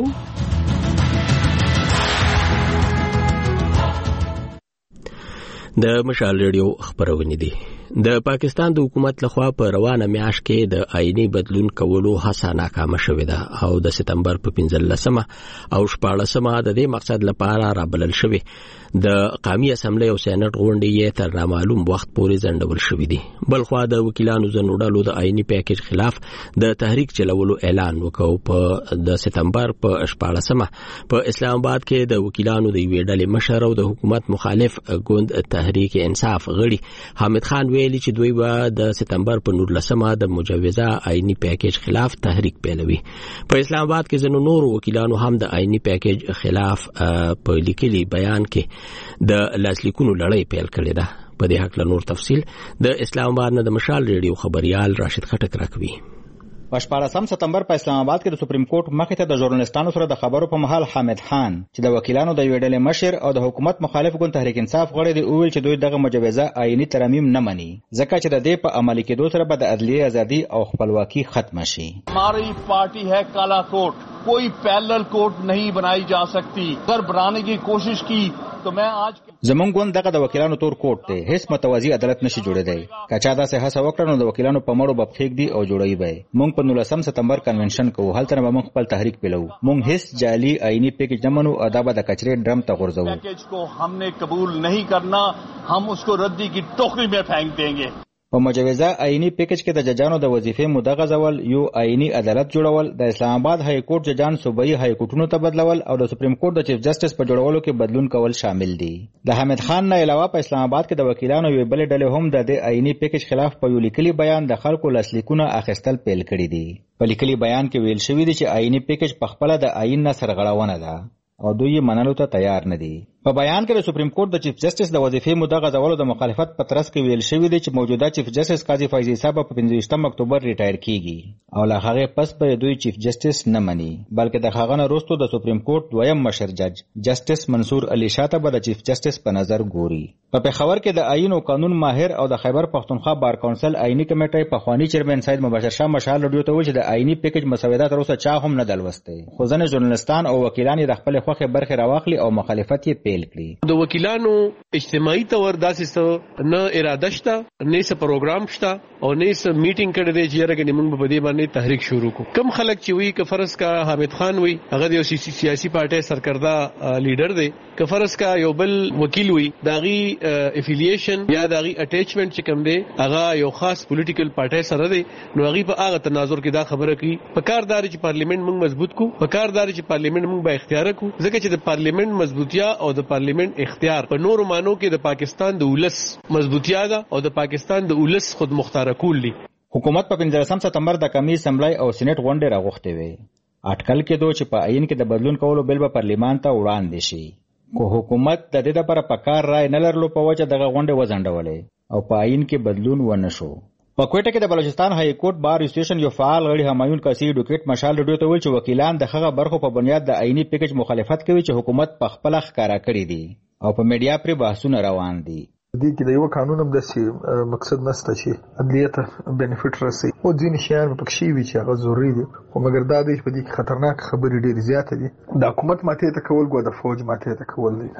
د مشال ریډیو خبرونه دي. د پاکستان د حکومت لخوا په روانه میاشت کې د آئینی بدلون کولو هڅه ناکامه شوې ده او د سپتمبر په پنځلسمه او شپاړسمه د دې مقصد لپاره رابلل شوې د قومي اسمبلی او سېنات غونډې یې تر نامعلوم وخت پورې ځنډول شوې دي. بلخوا د وکیلانو زنوډالو د آئینی پیکیج خلاف د تحریک چلولو اعلان وکاو. په د سپتمبر په شپاړسمه په اسلام آباد کې د وکیلانو د یوې ډلې مشر او د حکومت مخالف ګوند تحریک انصاف غړي حامد خان ویلي چې دوی به د سپتمبر په نولسمه د مجوزه آئینی پیکیج خلاف تحریک پیلوي. په اسلام آباد کې ځینو نور وکیلانو هم د آئینی پیکیج خلاف په لیکلي بیان کې د لاسلیکونو لړۍ پیل کړې ده. په دې حق له نور تفصیل د اسلام آباد نه د مشال ریډیو خبريال راشد خټک راکوي. په شپاړسم سپتمبر په اسلام آباد کې د سپریم کورټ مخې ته د ژورنالستانو سره د خبرو په مهال حامد خان چې د وکیلانو د یوې ډلې مشر او د حکومت مخالف ګوند تحریک انصاف غړي دی وویل چې دوی دغه مجوزه آئینی ترمیم نه مني ځکه چې د دې په عملي کېدو سره به د عدلیه ازادي او خپلواکي ختم شي. हमारी पार्टी है काला कोर्ट, कोई पैरेलल कोर्ट नहीं बनाई जा सकती. अगर बनाने की कोशिश की तो मैं आज زمونږ ګوند دغه د وکیلانو تور کوټ دی، هیڅ متوازی عدالت نشي جوړېدای. که چا داسې هڅه وکړه نو د وکیلانو په مړو به پښېږ دي او جوړوي به. موږ په نولسم سپتمبر کنونشن کوو، هلته به موږ خپل تحریک پیلو. موږ هیڅ جعلي آئینی پیکیج نه منو او دا به د کچرې ډرم ته غورځوو. پیکیج کو हमने कबूल नहीं करना, हम उसको रद्दी की टोकरी में फेंक देंगे. په مجوزه آئینی پیکیج کې د ججانو د وظیفې موده غځول، یو آئینی عدالت جوړول، د اسلام آباد های کورټ ججان صوبایي های کورټونو ته بدلول او د سپریم کورټ د چیف جسټس په جوړولو کې بدلون کول شامل دي. د حامد خان نه علاوه په اسلام آباد کې د وکیلانو یو بل ډلې هم د دې آئینی پیکیج خلاف په یو لیکلي بیان د خلکو لاسلیکونه اخیستل پیل کړي دي. په لیکلي بیان کې ویل شوی دی چې آئینی پیکیج په خپل د آئین نه سرغړونه ده او دوی یې منلو ته تیار نه دي. په بیان کې د سپریم کورټ د چیف جسټس د وظیفې موده غځولو د مخالفت په ترڅ کې ویل شوی دی چې موجوده چیف جسټس قاضي فیض صاحب په پنځه اکتوبر ریټایر کیږي او لا هغه پس به دوی چیف جسټس نه مني، بلکې د هغه نه وروسته د سپریم کورټ دویم مشر جج جسټس منصور علي شاه ته به د چیف جسټس په نظر ګوري. په پیښور کې د آئین او قانون ماهر او د خیبر پښتونخوا بار کونسل آئینی کمیټې په خوانی چیرمن سید مبشر شاه مشال رادیو ته ویل چې د آئینی پیکیج مسودات تر اوسه چا هم نه دلوسته، خو ځنه ژورنالستان او وکیلان د خپل خوخه برخه راوخلي او مخالفت یې پیل کړي. د وکیلانو اجتماعي تور داسې څه نه اراده شته، نه څه پروګرام شته او نه څه میټینګ کړی دی چې راګنې موږ په دې باندې تحریک شروع کو. کم خلک چې وی ک فرض کا حامد خان وی هغه د سیاسي پارټي سرکردا لیډر دی، ک فرض کا یو بل وکیل وی داغي افیلیشن یا داغي اٹیچمنٹ چې کوم دی هغه یو خاص پولیټیکل پارټي سره دی، نو هغه په هغه تناظر کې دا خبره کوي په کاردار چې پارلیمنت موږ مضبوط کو، په کاردار چې پارلیمنت موږ به اختیار کو، ځکه چې د پارلیمنت مضبوطیا او د پارلیمنت اختیار په نورو مانو کې د پاکستان د ولس مضبوطیا ده او د پاکستان د ولس خود مختار کول دي. حکومت په پنځلسم سپتمبر د قومي اسمبلی او سېنات غونډې راغوښتې وې. اټکل کېدو چې په آئین کې د بدلون کولو بل به پارلیمان ته وړاندې شي، خو حکومت د دې لپاره په کار رای نه لرلو په وجه دغه غونډې وځنډولې او په آئین کې بدلون ونه شو. په کوټه کې د بلوچستان های کورټ بار اسوسییشن یو فعال غړي همایون کاسي اډوکیټ مشال رډیو ته ویل چې وکیلان د هغه برخو په بنیاد د آئینی پیکیج مخالفت کوي چې حکومت په خپل ښکارا کړی دی او په میډیا پر بحثونه روان دي. دې کې د یو قانون هم د مقصد نشته چې عدلیه ته بینیفټ رسي او ځینې شیان په کې وی چې هغه ضروري دي، خو مګر دا د په دې کې خطرناک خبرې ډېرې زیاتې دي. د حکومت ماته ته کول غو د فوج ماته ته کول دي کنه.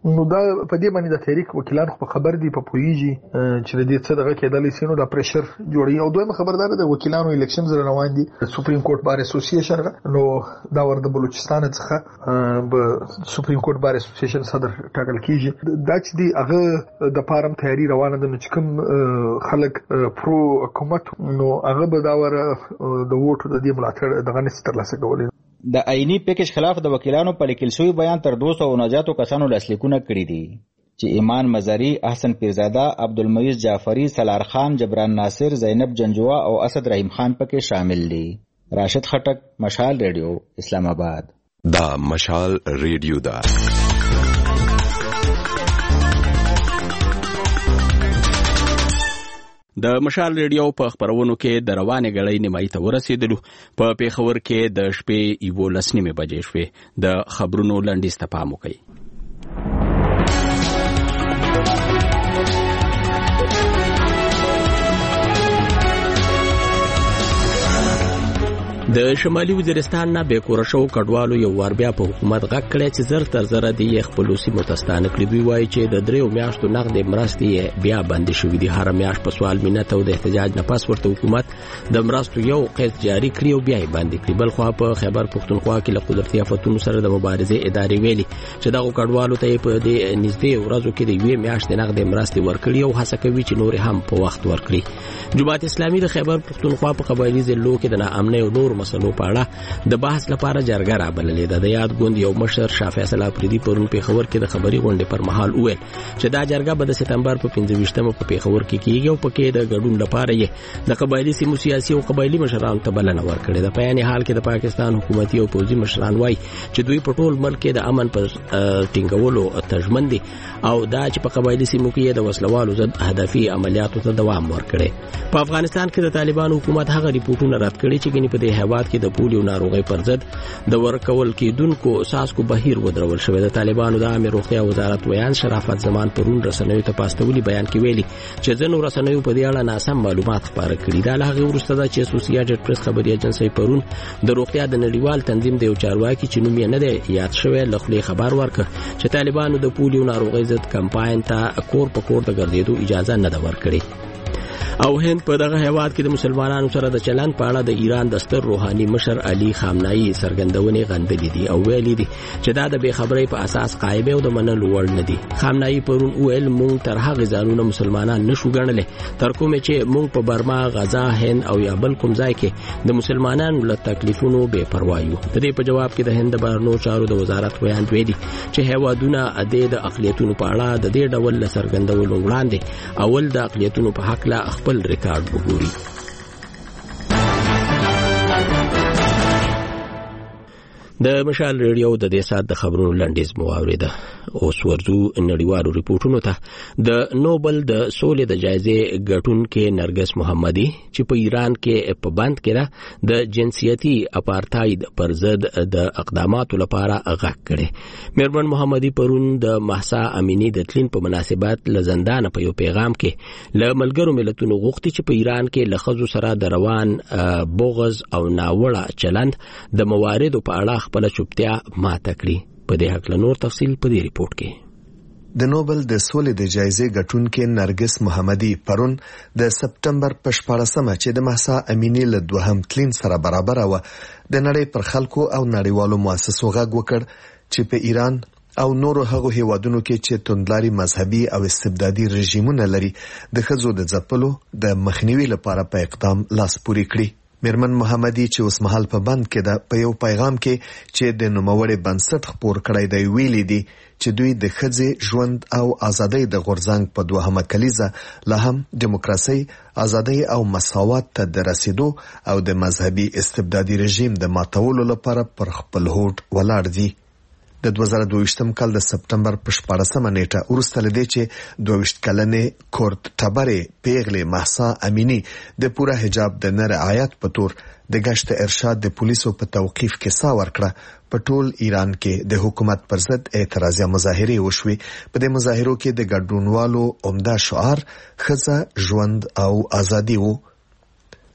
نو دا په دې باندې د تحریک وکیلان خو خبر دي په پویږي چې د دې څه دغه کېدلی سي نو دا پریشر جوړي. او دویمه خبردار د وکیلانو الیکشن زره روان دي سپریم کورټ بار اسوسییشن نو دا ور د بلوچستان څخه به سپریم کورټ بار اسوسییشن صدر ټاکل کیږي. دا چې دی هغه د پارم تیاری روانه ده چې کوم خلک پرو حکومت نو هغه به دا ور د ووټ د دې ملاتړ دغه نس ترلاسه کوي. د آئینی پیکج خلاف د وکیلانو په لیکل شوی بیان تر دوه سوه نجاتو کسانو لاسلیکونه کړي دي چې ایمان مزاری، احسن پیرزاده، عبدالمعیز جعفری، سلار خان، جبران ناصر، زینب جنجوا او اسد رحیم خان پکې شامل دي. راشد خټک، مشال ریډیو، اسلام آباد. دا مشال ریډیو دا د مشال ریډیو په خبرونو کې د روانې غړۍ نیمایي ته ورسېدلو. په پیښور کې د شپې یولس نیمې بجې شوې. د خبرونو لنډیز ته پام وکړئ. د شمالي وزیرستان نه بیکوره شو کډوالو یو وار بیا په حکومت غږ کړی چې زر تر زره د خپلو سیمو ته ستانه کړي. دوی وایي چې د دریو میاشتو نغدې مرستې بیا بندې شوې دي. هره میاشت په سوال منت او د احتجاج نه پس ورته حکومت د مرستو یو قسط جاري کړي او بیا یې بندې کړي. بل خوا په خیبر پښتونخوا کې له قدرتي آفتونو سره د مبارزې ادارې ویلي چې دغو کډوالو ته په دې نږدې ورځو کې د یوې میاشتې نغدې مرستې ورکړي او هڅه کوي چې نورې هم په وخت ورکړي. جماعت اسلامي د خیبر پښتونخوا په قبایلي ضلعو کې د ناامنۍ او نور مسلو په اړه د بحث لپاره جرګه رابللې ده. د یاد ګوند یو مشر شاه فیصل افریدي پرون پیښور کې د خبري غونډې پر مهال وویل چې دا جرګه به د سپتمبر په پنځه ویشتمه په پیښور کې کیږي او پکې د ګډون لپاره یې د قبایلي سیمو سیاسي او قبایلي مشرانو ته بلنه ورکړې ده. په یعنی حال کې د پاکستان حکومتي او پوځي مشران وایي چې دوی په ټول ملک کې د امن پر ټینګولو تژمن دي او دا چې په قبایلي سیمو کې د وسلوالو ضد هدفي عملیاتو ته دوام ورکړي. په افغانستان کې د طالبانو حکومت هغه ریپورتونه رد کړي چې ګنې په دې هیواد کې د پولیو ناروغي پر ضد د ورکول کېدونکو ساسکو بهیر ودرول شوی. د طالبانو د عامه روغتیا وزارت ویان شرافت زمان پرون رسنیو ته پاستولي بیان کې ویلي چې ځینو رسنیو په دې اړه ناسم معلومات خپاره کړي. دا له هغې وروسته ده چې اسوسییټډ پریس خبري ایجنسۍ پرون د روغتیا د نړیوال تنظیم د یو چارواکي چې نوم یې نه دی یاد شوی له خولې خبر ورکړ چې طالبانو د پولیو ناروغۍ ضد کمپاین ته کور په کور د ګرځېدو اجازه نه ده ورکړې. او هند په دغه هیواد کې د مسلمانانو سره د چلند په اړه د ایران د ستر روحاني مشر علي خامنه‌ای څرګندونې غندلې دي او ویلي دي چې دا د بې خبرۍ په اساس قایب او د منلو وړ نه دي. خامنه‌ای پرون ویل موږ تر هغه ځانونه مسلمانان نشو ګڼلی تر کومه چې موږ په برما، غزا، هند او یا بل کوم ځای کې د مسلمانانو له تکلیفونو بې پروا یو. د دې په جواب کې د هند بهرنیو چارو د وزارت ویان ویلي چې هیوادونه د اقلیتونو په اړه د دې ډول څرګندولو وړاندې اول د اقلیتونو په حق لا خپل ریکارډ وګوري. د مشال ریډیو د دې سات د خبرونو لنډیز مو واورېده. اوس ورځو نړیوالو ریپورټونو ته. د نوبل د سولې د جایزې ګټونکې نرګس محمدي چې په ایران کې په بند کې ده د جنسیتي اپارتاید پر ضد د اقداماتو لپاره غږ کړی. میرمن محمدي پرون د مهسا امینی د تلین په مناسبت له زندانه په یو پیغام کې له ملګرو ملتونو غوښتي چې په ایران کې له ښځو سره د روان بغض او ناوړه چلند د مواردو په اړه خپل چوپتیا ماته کړي. په دې حق له نور تفصیل په دې ریپورت کې. د نوبل د سولې د جایزې ګټونکې نرګس محمدي پرون د سپتمبر په شپاړسمه چې د مهسا امینی له دوهم تلین سره برابر و د نړۍ پر خلکو او نړیوالو مؤسسو غږ وکړ چې په ایران او نورو هغو هیوادونو کې چې توندلاري مذهبي او استبدادي رژیمونه لري د ښځو د ځپلو د مخنیوي لپاره په اقدام لاس پورې کړي. میرمن محمدي چې اوس مهال په بند کې ده په یو پیغام کې چې د نوموړي بنسټ خپور کړی دی ویلي دي چې دوی د ښځې ژوند او ازادۍ د غورځنګ په دوهمه کلیزه لا هم دیموکراسي، ازادۍ او مساوات ته د رسیدو او د مذهبي استبدادي رژیم د ماتولو لپاره پر خپل هوډ ولاړ دي. د دوه زره دوه ویشتم کال د سپتمبر په شپاړسمه نیټه وروسته له دې چې دوه ویشت کلنې کورت ټبرې پیغلې مهسا امینی د پوره حجاب د نه رعایت په تور د گشت ارشاد د پولیسو په توقیف کې سا ورکړه. په ټول ایران کې د حکومت پر ضد اعتراضي مظاهرې وشوي. په دې مظاهرو کې د ګډونوالو عمده شعار ښځه، ژوند او ازادي وو.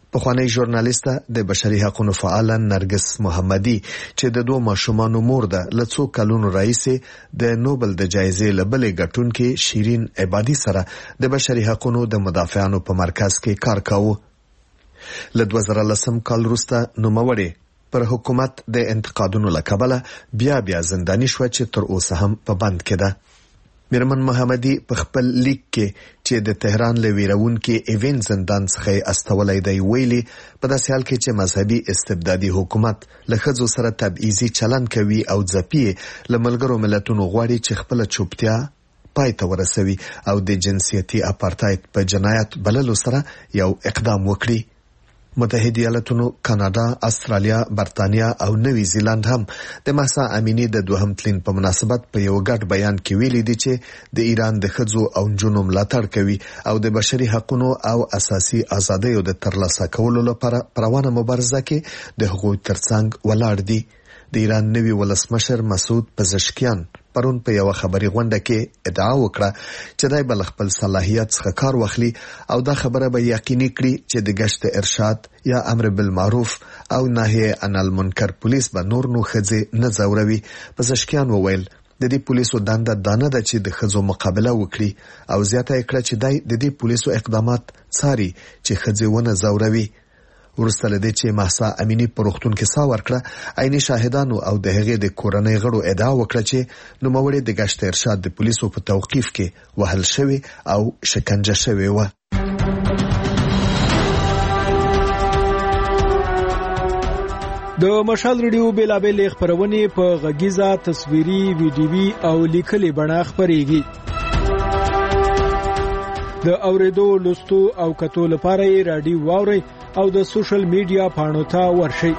پخوانی ژورنالیسته د بشري حقوقو فعال نرګس محمدي چې د دوه ماشومانو مور ده لڅو کلونو رئیسه د نوبل د جایزې لبلې ګټونکې شیرین عبادي سره د بشري حقوقو د مدافعانو په مرکز کې کار کاوه. له دوه زره لسم کال وروسته نوموړې پر حکومت د انتقادونو لکبله بیا بیا زنداني شو چې تر اوسه هم په بند کې ده. میرمن محمدي په خپل لیک کې چې د تهران له ویرونکو ایوین زندان څخه استولای دی ویلي په داسې حال کې چې مذهبي استبدادي حکومت له ښځو سره تبعیضي چلن کوي او ځپي له ملګرو ملتونو غواړي چې خپل چوپتیا پای ته ورسوي او د جنسیتي اپارټاید په جنایت بللو سره یو اقدام وکړي. متحده ایالاتونو، کاناډا، استرالیا، برتانیا او نوی زیلند هم د مهسا امینی د دوهم تلین په مناسبت په یو ګډ بیان کې ویلي دي چې د ایران د ښځو او نجونو ملاتړ کوي او د بشري حقوقو او اساسي ازادیو د ترلاسه کولو لپاره پروانه مبارزه کې د هغوی ترڅنګ ولاړ دي. د ایران نوی ولسمشر مسعود پزشکیان پرون په یو خبري غونډه کې ادعا وکړه چې دای بل خپل صلاحیت څخه کار واخلي او دا خبره به یقیني کړي چې د گشت ارشاد یا امر بالمعروف او نهي عن المنکر پولیس به نور نو خځې نه زوروي. پزشکیان وویل د دې پولیسو دنده دانه ده چې د خځو مقابله وکړي او زیاته کړه چې دای د دې پولیسو اقدامات څاري چې خځې ونه زوروي. ورسته لدې چې مهسا امینی په روغتون کې سا ورکړه، عیني شاهدانو او د هغې د کورنۍ غړو ادعا وکړه چې نوموړی د گشت ارشاد د پولیسو په توقیف کې وهل شوی او شکنجه شوی و. د مشال ریډیو بیلابل خبرونه په غږیزه، تصویري، ویډیوي او لیکلي بڼه خبريږي. د اوریدو، لوستو او کتو لپاره یې رادیو واوري او د سوشل میډیا پاڼو ته ورشئ.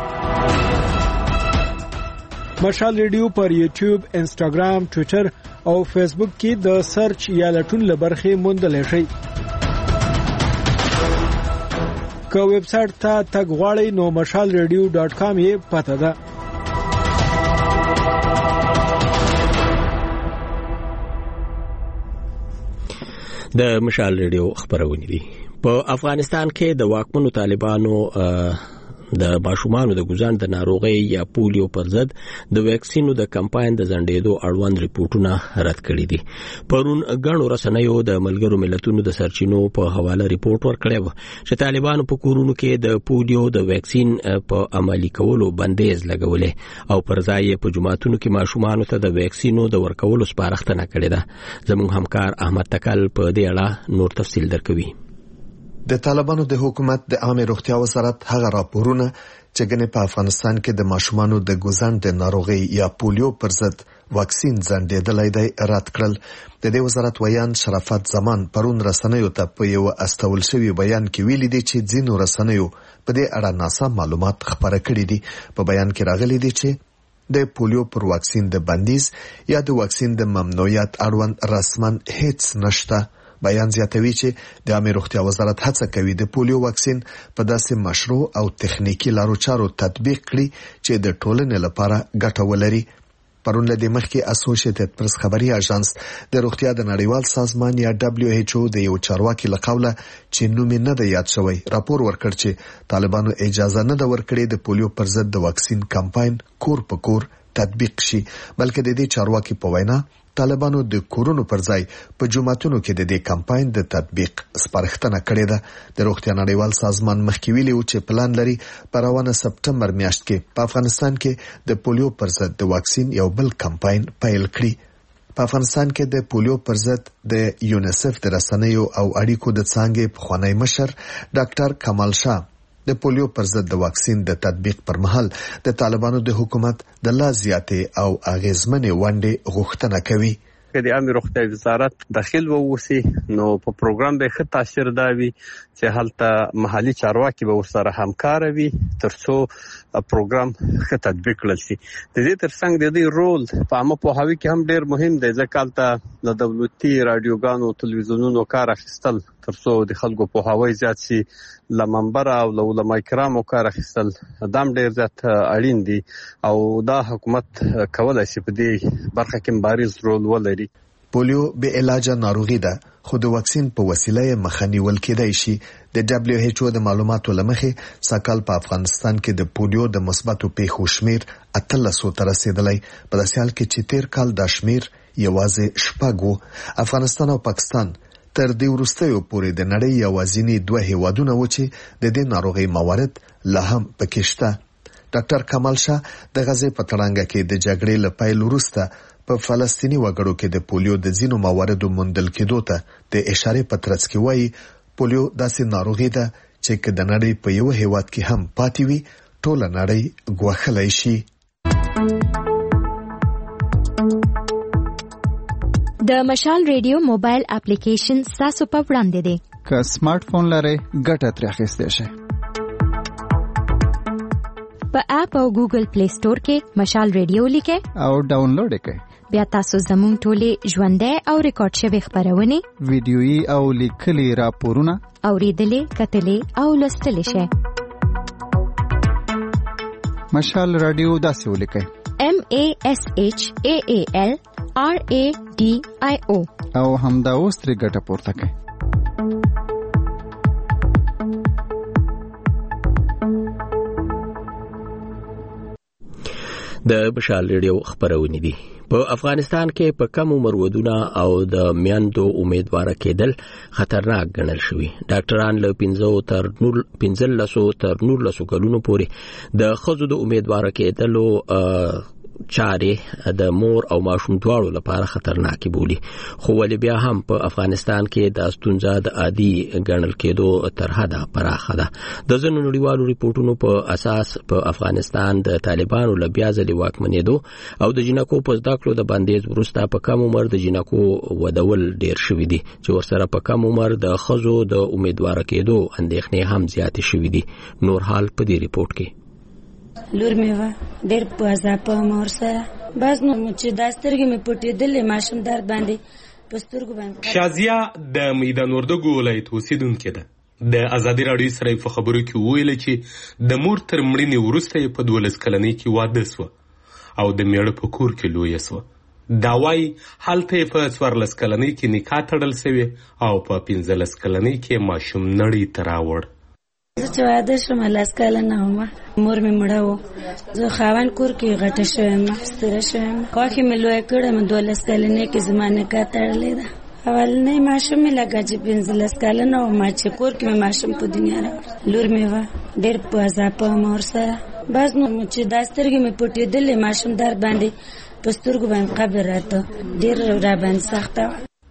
مشال ریډیو پر یوټیوب، انسټاګرام، ټوئیټر او فیسبوک کې د سرچ یا لټون لبرخې موندلی شئ. که ویب سایټ ته تګ غواړئ نو مشال ریډیو ډاټ کام یې پته ده. د مشال ریډیو خبرونه دي. په افغانستان کې د واکمنو طالبانو د ماشومانو د ګوزان د ناروغي یا پولیو پر ضد د ویکسینو د کمپاین د زندېدو اړوند ریپورتونه رد کړي دي. پرون غنو رسنیو د ملګرو ملتونو د سرچینو په حواله ریپورت ورکړی چې طالبانو په کورونو کې د پولیو د ویکسین په عملي کولو بندیز لګولې او پر ځای په جماعتونو کې ماشومانو ته د ویکسینو د ورکولو سپارښتنه کړې ده. زموږ همکار احمد تکل په دې اړه نور تفصیل درکوي. د طالبانو د حکومت د عامه روغتیا وزارت هغه راپورونه چې ګنې په افغانستان کې د ماشومانو د ګوزان د ناروغي یا پولیو پر ضد واکسین ځنډېدلای دی رد کړل. د دې وزارت ویان شرافت زمان پرون رسنیو ته په یو استول شوی بیان کې ویلي دي چې ځینو رسنیو په دې اړه ناسم معلومات خبره کړي دي. په بیان کې راغلي دي چې د پولیو پر واکسین د بندیز یا د واکسین د ممنوعیت اړوند رسمن هیڅ نشته. بیان زیاتوي چې د عامه روغتیا وزارت هڅه کوي د پولیو واکسین په داسې مشروع او تخنیکی لارو چارو تطبیق کړي چې د ټولنې لپاره ګټه ولري. پرون له دې مخکې اسوسییټډ پریس خبري اژانس د روغتیا د نړیوال سازمان یا دبليو ایچ او د یو چارواکي لقوله چې نوم نه دی یاد شوی راپور ورکړ چې طالبانو اجازه نه ده ورکړې د پولیو پر ضد د واکسین کمپاین کور په کور تطبیق شي، بلکې د دې چارواکي په وینا طالبانو د کورونو پر ځای په جماعتونو کې د دې کمپاین د تطبیق سپارښتنه کړې ده. د روغتیا نړیوال سازمان مخکې ویلي و چې پلان لري په روانه سپټمبر میاشت کې په افغانستان کې د پولیو پر ضد د واکسین یو بل کمپاین پیل کړي. په افغانستان کې د پولیو پر ضد د یونیسف د رسنیو او اړیکو د څانګې پخوانی مشر ډاکټر کمال شاه د پولیو پر ضد د واکسین د تطبیق پر مهال د طالبانو د حکومت د لا زیاتې او اغیزمنې ونډې غوښتنه کوي. که د عامه روغتیا وزارت داخل ووسی نو په پروګرام به ښه تاثیر داوي چې هلته محلي چارواکي به ورسره همکار وي ترڅو پروګرام ښه تطبیق کړل شي. د دې ترڅنګ د دې رول په عامه پوهاوي کې هم ډیر مهم دی ځکه هلته د دولتي رادیوګانو تلویزیونونو کار اخیستل ترڅو د خلکو پوهاوی زیات شي، لمنبر او علماء کرامو کار اخیستل دام ډیر زیات اړین دي او دا حکومت کولای شي په دې برخه کې بارز رول ولري. پولیو به علاج ناروغي ده خو د واکسین په وسیله مخنیول کېدای شي. د دبليو ایچ او د معلوماتو لمخې ساکال په افغانستان کې د پولیو د مثبتو پیښو شمیر اتلسو ته رسیدلی. په داسې حال کې چې تیر کال دا شمیر یوازې شپږ. افغانستان او پاکستان تر دې وروستیو پورې د نړۍ یوازینی دوه هیوادونه و چې د دې ناروغي موارد لا هم پکې شته. ډاکټر کمال شاه د غزې په تړانګه کې د جګړې له پیل وروسته په فلسطینی وګړو کې د پولیو د ځینو مواردو موندل کېدو ته د اشارې په ترڅ کې وایي پولیو داسې ناروغي ده چې که د نړۍ په یو هیواد کې هم پاتې وي ټوله نړۍ ګواښلی شي. د مشال ریډیو موبایل اپلیکیشن تاسو په وړاندې دی. که سمارټ فون لرئ ګټه ترې اخیستی شئ. په اپ او ګوګل پلی سٹور کې مشال ریډیو لیکئ او ډاونلوډ یې کړئ. بیا تاسو زموږ ټولې ژوندۍ او ریکارډ شوې خبرونه ویډیويي او لیکلي راپورونه اوریدلې کتلې او لوستلې شئ. مشال رادیو داسې ولیکئ M A S H A A L R A D I O او همدا اوس ترې ګټه پورته کړئ. د مشال ریډیو خبرونه دي. په افغانستان کې په کم عمر ودونه او د میندو امیدواره کېدل خطرناک ګڼل شوی. ډاکټران له پنځو تر نور پنځلسو تر نورلسو کلونو پورې د ښځو د امیدواره کېدلو چارې د مور او ماشوم دواړو لپاره خطرناکې بولي. خو ولې بیا هم په افغانستان کې د ستونزه د عادي ګڼل کېدو تر حده پراخه ده. د ځینو نړیوالو ریپورتونو په اساس په افغانستان د طالبانو له بیا ځلې واکمنېدو او د جنکو په زده کړو د بندیز وروسته په کم عمر د جنکو ودول ډیر شوي دي چې ورسره په کم عمر د ښځو د امیدواره کېدو اندېښنې هم زیاتې شوي دي. نور حال په دې ریپورت کې لور مې و ډېر پوزه په مور سره بس نو چې دا سترګې مې پټېدلې ماشوم درد باندې په سترګو باندې. شازیه د میدان وردګو ولایت اوسیدونکې ده. د ازادي راډیو سره په خبرو کې ویل چې د مور تر مړینې وروسته په دولس کلنۍ کې واده سو او د میړه په کور کې لوی سو. دا وايي هلته په څوارلس کلنۍ کې نکاح تړل شوی او په پنځلس کلنۍ کې ماشوم نړۍ ته راوړ. زه چې واده شوم لس کاله نه وم مور مې مړه وه. زه خاوند کور کې غټه شوم ستړې شوم غوښې مې لویه کړم دولس کلنۍ کې زما نکاح تړلې ده. اولنی ماشوم مې لکه چې پنځلس کاله نه وم چې کور کې مې ماشوم په دنیا راوړ. لور مې وه ډېر په عذاب مور سره بس نو چې دا سترګې مې پټېدلې ماشوم درد باندې په سترګو باندې قبر راته ډېر را باندې سخته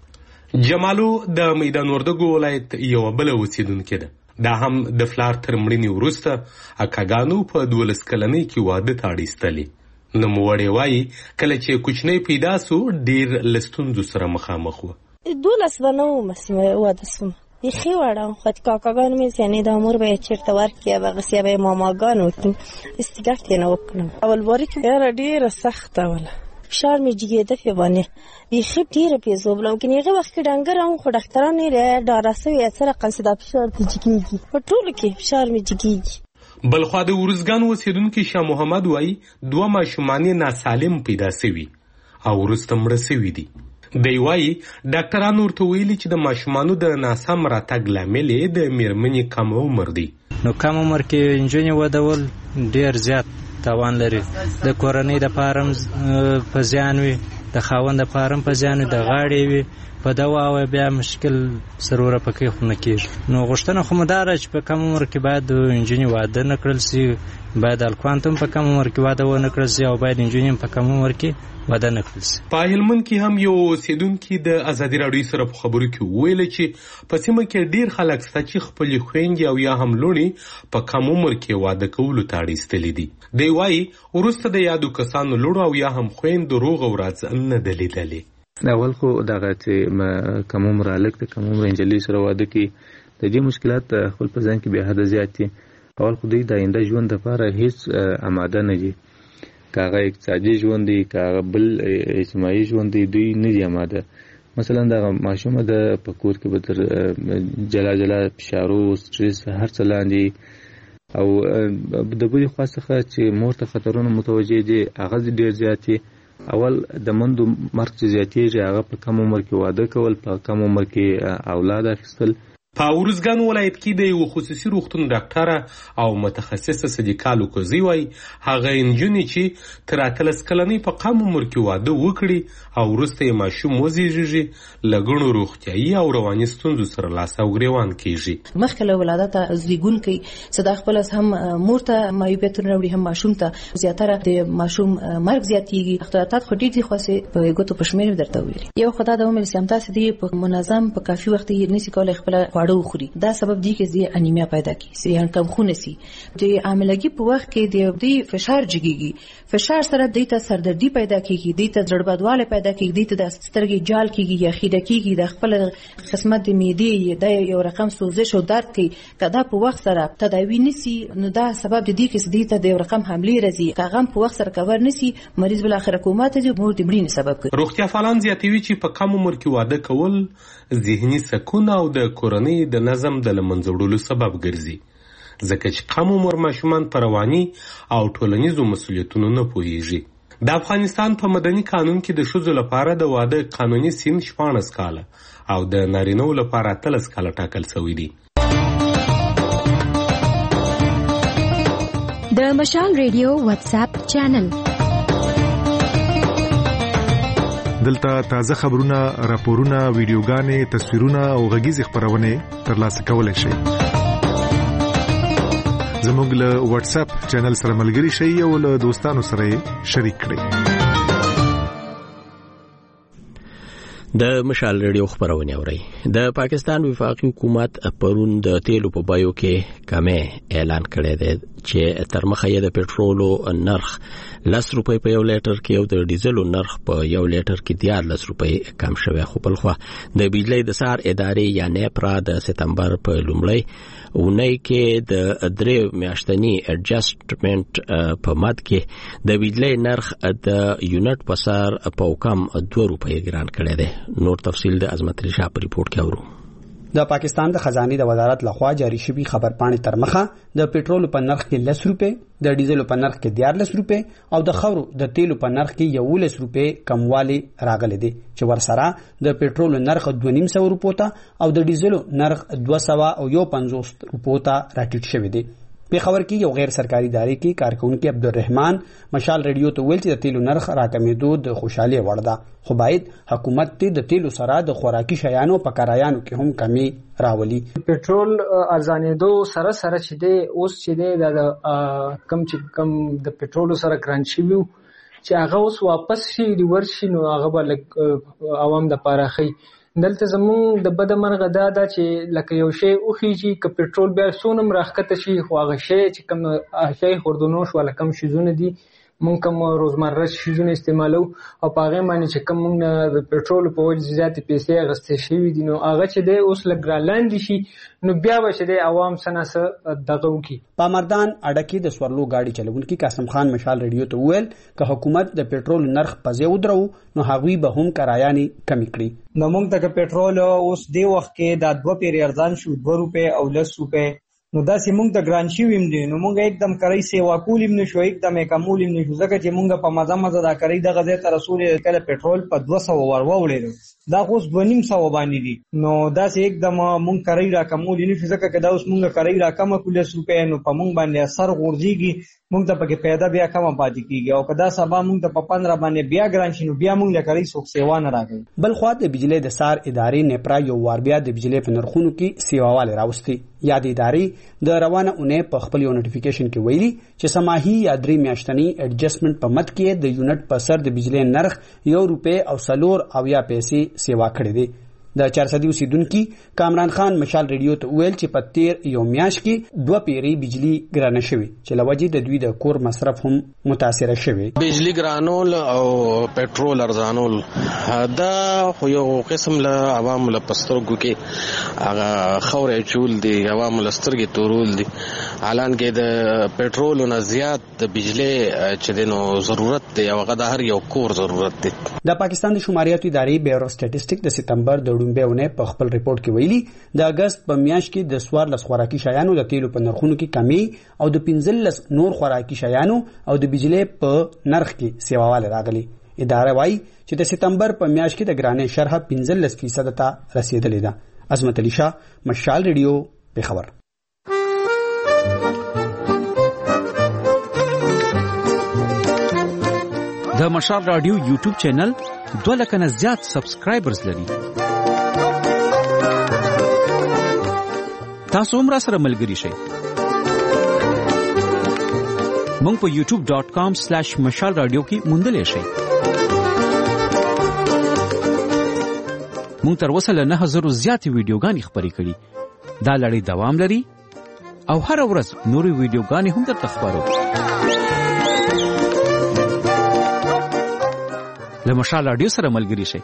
وه. جمالو د میدان وردګو ولایت یوه بله اوسیدونکې ده. دا هم د فلار تر مړینې وروسته اکاګانو په دولس کلنۍ کې واده ته اړ ایستلې. نوموړې وایي کله چې کوچنی پیدا سو ډېر له ستونزو سره مخامخ وه. دولس به نه وم واده سوم بیخي وړه وم خو کاکاګانو مې یعنې دا مور به یې چېرته ورکړي هغسې به یې ماماګانو استګښت یې نه وکړم. اولواري کې یاره ډېره سخته وله فشار مې جګېده پې باندې بیخي ډېره پې زوبلم که هغه وخت کې ډنګره وم خو ډاکټران یې ډاره سوي څه رقم چې دا فشار دې جګېږي په ټولو کې فشار مې جګېږي. بلخوا د ورزګان اوسېدونکي شاه محمد وایي دوه ماشومان یې ناسالم پیدا سوي او وروسته مړه سوي دي. دی وایي ډاکټران ورته ویلي چې د ماشومانو د ناسم راتګ لامل یې د مېرمنې کم عمر دی. نو کم عمر کې نجونې ودول ډېر زیات تاوان لري. د کورنۍ د پارم په زیان وي د خاوند د پارم په زیان وي د غاړې وي په دوا او بیا مشکل سروره پکې خو نه کېږي. نو غوښتنه خو مو دا ده چې په کم عمر کې باید نجونې واده نه کړل سي باید الکوان ته هم په کم عمر کې واده ونه کړل سي او باید نجونې هم په کم عمر کې واده نه کړل سي. په هلمند کې هم یو اوسېدونکي د ازادي راډیو سره په خبرو کې وویل چې په سیمه کې ډېر خلک شته چې خپلې خویندې او یا هم لوڼې په کم عمر کې واده کولو ته اړ ایستلي دي. دی وایي وروسته د یادو کسانو لوڼو او یا هم خویندو روغه ورځ نه ده لیدلې. اول خو دغه چې کم عمر هلک د کم عمر نجلۍ سره واده کوي د دې مشکلات خپل په ځان کې بې حده زیات دي. اول خو دوی د آینده ژوند لپاره هیڅ اماده نه دي. که هغه اقتصادي ژوند دی که هغه بل اجتماعي ژوند دی دوی نه دي اماده. مثلا دغه ماشومه د په کور کې به تر جلا جلا فشارو سټرس هر څه لاندې او د بلې خوا څخه چې مور ته خطرونه متوجه دي هغه ډېر زیات دي اول د مندو مرګ چې زیاتېږي هغه په کم عمر کې واده کول، په کم عمر کې اولاد اخیستل. په ارزګان ولایت کې د یو خصوصي روغتون ډاکټره او متخصصه صدیقه لوکوزي وایي هغه انجونې چې تر اتلس کلنۍ په کم عمر کې واده وکړي او وروسته یې ماشوم وزېږېږي له ګڼو روغتیایي او رواني ستونزو سره لاس او ګریوان کېږي. مخکې له ولادته زیږونکی څه د خپل هم مور ته معیوبیتونه راوړي هم ماشوم ته زیاتره د ماشوم مرګ زیاتېږي. اختلالات خو ډېر دي خو سې په ګوتو په شمېر درته ویلي. یو خو دا د عمر چې همداسې دي په منظم په کافي وخت یې نشي کولی خپله خواړه وخوري. دا سبب دی چې د انیمیا پیدا کی سي ان کم خون سي د عاملګي په وخت کې د دې فشار جګيږي. فشار سره د ته سردردي پیدا کیږي، د ته زړبدواله پیدا کیږي، د سترګې جال کیږي یا خیده کیږي، د خپل قسمت د معدې د یو رقم سوزش او درد کوي. کدا په وخت سره تداوی نسی نو دا سبب دی چې د ته د یو رقم حمله راځي. کاغم په وخت سره کور نسی مریض بل اخر حکومت د مور د مړینې سبب کوي. روغتیا فعالان زیاتوي چې په کم عمر کې واده کول ذهني سکون او د کورنۍ د نظم د لمنځوړلو سبب ګرځي، ځکه چې کم عمر ماشومان په رواني او ټولنیزو مسؤلیتونو نه پوهیږي. د افغانستان په مدني قانون کې د ښځو لپاره د واده قانوني سن شپاړس کاله او د نارینه‌و لپاره اتلس کاله ټاکل شوی دی. د مشال ریډیو واتس اپ چینل دلته تازه خبرونه، راپورونه، ویډیوګانې، تصویرونه او غږیز خبرونه ترلاسه کولای شئ. زموږ له واتس اپ چینل سره ملګري شئ او له دوستانو سره شریک کړئ. د مشال ریډیو خبرونه اورئ. د پاکستان وفاقي حکومت پرون د تیلو په بایو کې کمې اعلان کړی دی چې تر مخه یې د پټرولو نرخ لس روپۍ په یو لیټر کې او د ډیزلو نرخ په یو لیټر کې دیارلس روپۍ کم شوی. خو بل خو د بجلی د سار ادارې یا نیپرا د سپتمبر په لومړۍ اونۍ کې د درې میاشتنی اډجسټمنټ په مد کې د بجلی نرخ د یونټ په سر په کم دوه روپۍ ګران کړی دی. نور تفصیل د عظمت رشا په ریپورت کې اورو. د پاکستان د خزانه د وزارت لخوا جاری شوی خبر پاڼې تر مخه د پټرول په نرخ کې لس روپۍ، د ډیزل په نرخ کې دیارلس روپۍ او د خورو د تیلو په نرخ کې یولس روپۍ کموالی راغلی دی چې ورسره د پټرول نرخ دوه نیم سو روپو ته او د ډیزل نرخ دوه سو او یو پنځوس روپو ته راټیټ شوی دی. په خبر کې یو غیر سرکاري ادارې کې کارکونکو عبدالرحمن مشال ریډیو ته ویل چې د تیلو نرخ راکمېدو د خوشحالي وړ ده، خو باید حکومت ته د تیلو سره د خوراکي شیانو په کرایانو کې هم کمی راولي. پټرول ارزانېدو سره سره چې دی اوس چې دی د کم چې کم د پټرول سره کرانچي وو چې هغه اوس واپس شي ریورس شي نو هغه به عوام د پاراخي. دلته زمون د بده مرغه دا دا چې لکه یو شی او خيږي ک پټرول بیا سونم راخته شي خو هغه شی چې کم شی خوردونوش ولا کم شیزونه دي مونږ کوم روزمره شیزونه استعمالو او پاغه معنی چې کوم مونږ پټرول په وجه زیات پیسې غستې شي دي نو هغه چې دی اوس لګرالاند شي نو بیا به چې دی عوام سناسه دغه وکي. پامردان اډکی د سورلو گاډي چلونکي قاسم خان مشال ریډیو ته ویل ک حکومت د پټرول نرخ پځې ودرو نو هغوی به هم کرایانی کمی کړي. نو موږ ته پټرول اوس دی وخت کې د دوه پیری ارزان شو دوه روپے او لس روپے نو دا چې موږ د ګران شي ویم دي نو موږ एकदम کرای سیوا کولیم نشو एकदम کمولیم نشو ځکه چې موږ په مزه مزه دا کرای د غزې تر رسول کله پټرول په دوه سو ور وړل دا اوس دوه نیم سو باندې دي نو دا چې एकदम موږ کرای را کمول نشو ځکه چې دا اوس موږ کرای را کم کول روپے نو په موږ باندې اثر غورځيږي موږ ته پکې پیدا بیا کم پاتې کیږي او کدا سبا موږ ته په پندرہ باندې بیا ګران شي نو بیا موږ لکرای سوک سیوا نه راغی. بل خو د بجلی د سار ادارې نیپرا یو وار بیا د بجلی په نرخونو کې سیواواله راوستي. یاد ادارې د روانه اونۍ په خپل یو نوټیفیکیشن کې ویلي چې سماهي یا درې میاشتنی اډجسټمنټ په مد کې د یونټ په سر د بجلی نرخ یو روپے او سلور او یا پیسې سیوا کړې دي. د چار صدی اوسیدونکو کامران خان مشال ریډیو ته ویل چې په تیر یو میاش کې دوه پیری بجلی ګرانه شوی چې لوجې د دوی د کور مصرف هم متاثر شوی. بجلی ګرانول او پټرول ارزانول دا خو یو قسم له عوام له پسترګو کې هغه خورې چول دي عوام له سترګې تورول دي حالان کې د پټرول نه زیات د بجلی چې دنو ضرورت دی او هغه د هر یو کور ضرورت دی. د پاکستان د شماریاتو ادارې بیورو سټټیسټیک د سپتمبر د ډومبهونه په خپل ریپورت کې ویلي د اگست په میاشت کې د سوار لس خوراکي شیانو د تیلو په نرخونو کې کمی او د پنځلس نور خوراکي شیانو او د بجلی په نرخ کې سیواواله راغلي. اداره وايي چې د سپتمبر په میاشت کې د ګرانۍ شرح پنځلس فیصد ته رسیدلې ده. عظمت علي شاه، مشال ریډیو، پیښور. د مشال رادیو یوټیوب چینل دوه لکه نه زیات سبسکرایبرز لري. تاسو هم را سره ملګري شئ. مونږ په یوټیوب ډاٹ کام سلیش مشال رادیو کې موندلی شئ. مونږ تر اوسه له نه زرو زیاتې ویډیوګانې خپرې کړي. دا لړۍ دوام لري او هره ورځ نورې ویډیوګانې هم درته خپرو. له مشال رادیو سره ملګري شئ.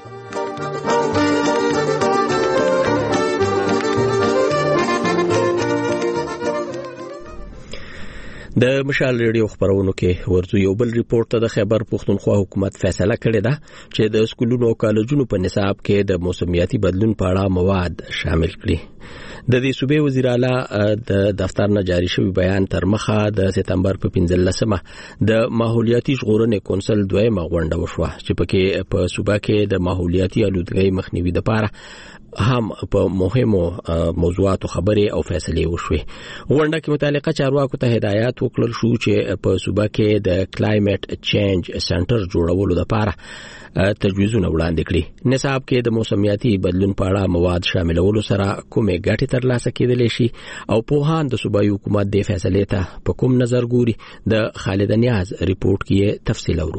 د مشال ریډیو خبرونو کې ورته یو بل ریپورت ته د خیبر پښتونخوا حکومت فیصله کړې ده چې د سکولونو او کالجونو په نصاب کې د موسمیاتي بدلون په اړه مواد شامل کړي. د دې صوبې وزیر اعلی د دفتر نه جاری شوی بیان تر مخه د سپتمبر په پنځلسمه د ماحولیاتي ژغورنې کونسل دویمه غونډه وشوه چې پکې په صوبه کې د ماحولیاتي آلودګۍ مخنیوي لپاره هم په مهمو موضوعاتو خبرې او فیصلې وشوي. غونډه کې متعلقه چارواکو ته هدایت وکړل شو چې په صوبه کې د کلایمټ چینج سنټر جوړولو لپاره تجویزونه وړاندې کړي. نصاب کې د موسمیاتي بدلون په اړه مواد شاملولو سره کومې ګټې ترلاسه کېدلی شي او پوهان د صوبایي حکومت د فیصلې ته په کوم نظر ګوري. د خالد نیاز ریپورت کې تفصیل اورو.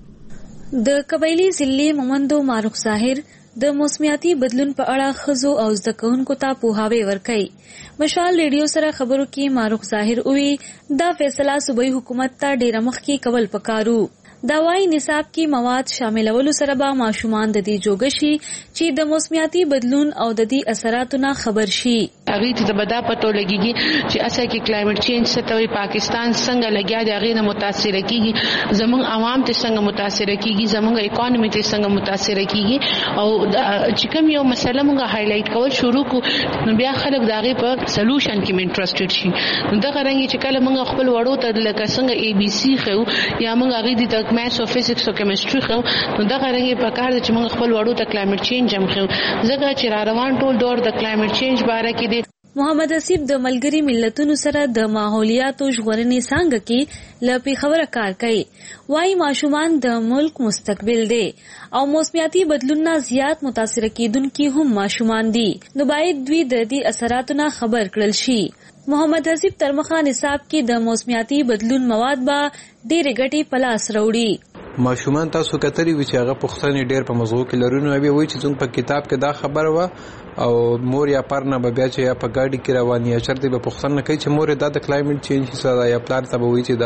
د قبایلی ضلع مومندو ماروخ ظاهر د موسمیاتي بدلون په اړه خزو او زده کوونکو ته پوهاوی ورکړي. مشال ریډیو سره خبرو کې ماروخ ظاهر وی دا فیصله صوبایي حکومت ته ډیر مخکې کول پکارو. دا وايي نصاب کې مواد شاملولو سره به ماشومان د دې جوګ شي چې د موسمیاتي بدلون او د دې اثراتو نه خبر شي. هغه ته د بدا پتو لګيږي چې اساسه کې کلایمټ چینج ستوي پاکستان څنګه لګیا دی، هغه نه متاثر کیږي، زموږ عوام ته څنګه متاثر کیږي، زموږ اکانومي ته څنګه متاثر کیږي. او چې کوم یو مسله موږ هایلایټ کول شروع کو نو بیا خلک داغه په سولوشن کې انټرېسټډ شي. نو دا غرانګي چې کله موږ خپل وړو ته لکه څنګه ای بي سي خو یا موږ هغه دي د میث او فزکس او کیمستري خو نو دا غرانګي په کار چې موږ خپل وړو ته کلایمټ چینج هم خو زګه چې را روان ټول دور د کلایمټ چینج باره کې دي. محمد حسیب د ملګری ملتونو سره د ماحولیاتو ژغورنې څنګه کې لپی خبره کار کوي. وايي ماشومان د ملک مستقبل دي او موسمیاتي بدلون نه زیات متاثر کیدونکي هم ماشومان دي، نو باید دوی د دې اثراتو نه خبر کړل شي. محمد حسیب ترمخه نصاب کې د موسمیاتي بدلون مواد به ډېر غټي پلاس وروړي. ماشومان تاسو کتري وی چې هغه پښتني ډېر په موضوع کې لرونو وي وی چې څنګه په کتاب کې دا خبره و او مور یا پرنه به بیا چې یا په ګاډي کې رواني یا چرته به پښتنه کوي چې مور دا د کلایمټ چینج سره یا پلان ته وی چې دا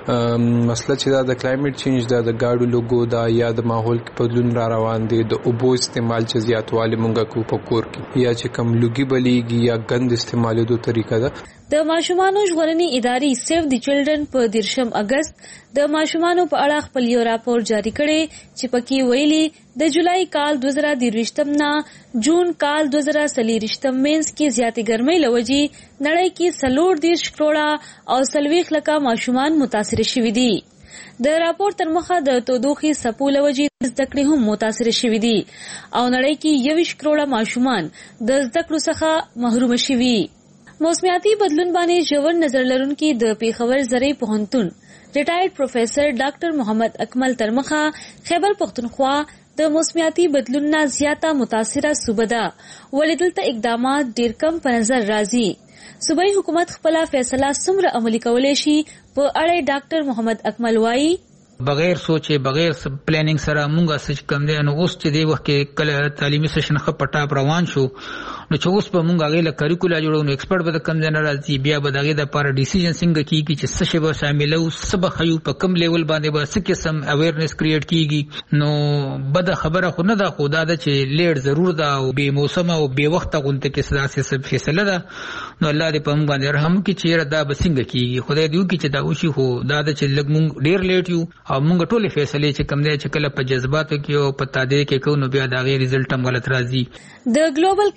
مسله چې دا د کلایمټ چینج دا د ګاډو لوګو دا یا د ماحول کې بدلون را روان دي، د اوبو استعمال چې زیاتوالی مونږه کو په کور کې یا چې کم لوګي بلیږي یا غند استعمالولو طریقه ده. د ماشومانو ژغورنې ادارې سیو دی چلډرن په دیرشم اگست د ماشومانو په اړه خپل یو راپور جاری کړي چې پکې ویلي د جولای کال دوه زره درویشتم نه جون کال دوه زره څلورویشتم مینس کې زیاتې ګرمۍ لوجي نړۍ کې څلور دېرش کروڑه او څلوېښت لکه ماشومان متاثر شوي دي. د راپور تر مخه د تودوخې څپو لوجي زده کړې هم متاثر شوي دي او نړۍ کې یویشت کروڑه ماشومان د زده کړو څخه محروم شوي. موسمیاتي بدلون باندې ژور نظر لرونکي د پیښور زرعي پوهنتون ریټایرډ پروفیسر ډاکټر محمد اکمل ترمخه خیبر پختونخوا د موسمیاتي بدلون نه زیاته متاثره صوبه ده، ولې دلته اقدامات ډېر کم په نظر راځي. صوبایي حکومت خپل فیصله څومره عملي کولای شي په اړه ډاکټر محمد اکمل وایي بغیر سوچې بغیر پلانینګ سره مونږه سچ کم دی. نو اوس چې دی وخت کې کله تعلیمي سیشن خپ پټاپ روان شو نو چې اوس په مونږه غیله کریکولا جوړو نو ایکسپرټ به کم دی نه راځي، بیا به دغه د لپاره ډیسیژن څنګه کیږي چې څه شی به شاملو سبا خيو په کم لیول باندې به څه قسم اویرنس کریټ کیږي. نو بد خبره خو نه ده، خو دا ده چې لیډ ضرور ده او به موسم او به وخت غونته کې سداسه سب فیصله ده. نو الله دې په موږ باندې رحم وکړي چې دا به څنګه کیږي. خدای دې وکړي چې دا وشي، خو دا ده چې لږ مونږ ډیر لیټ یو او مونږ ټول فیصله چې کم دی چې کله په جذباتو کې او په تادې کې کو نو بیا دا غیر رزلټ هم غلط راځي. د ګلوبل کلایمټ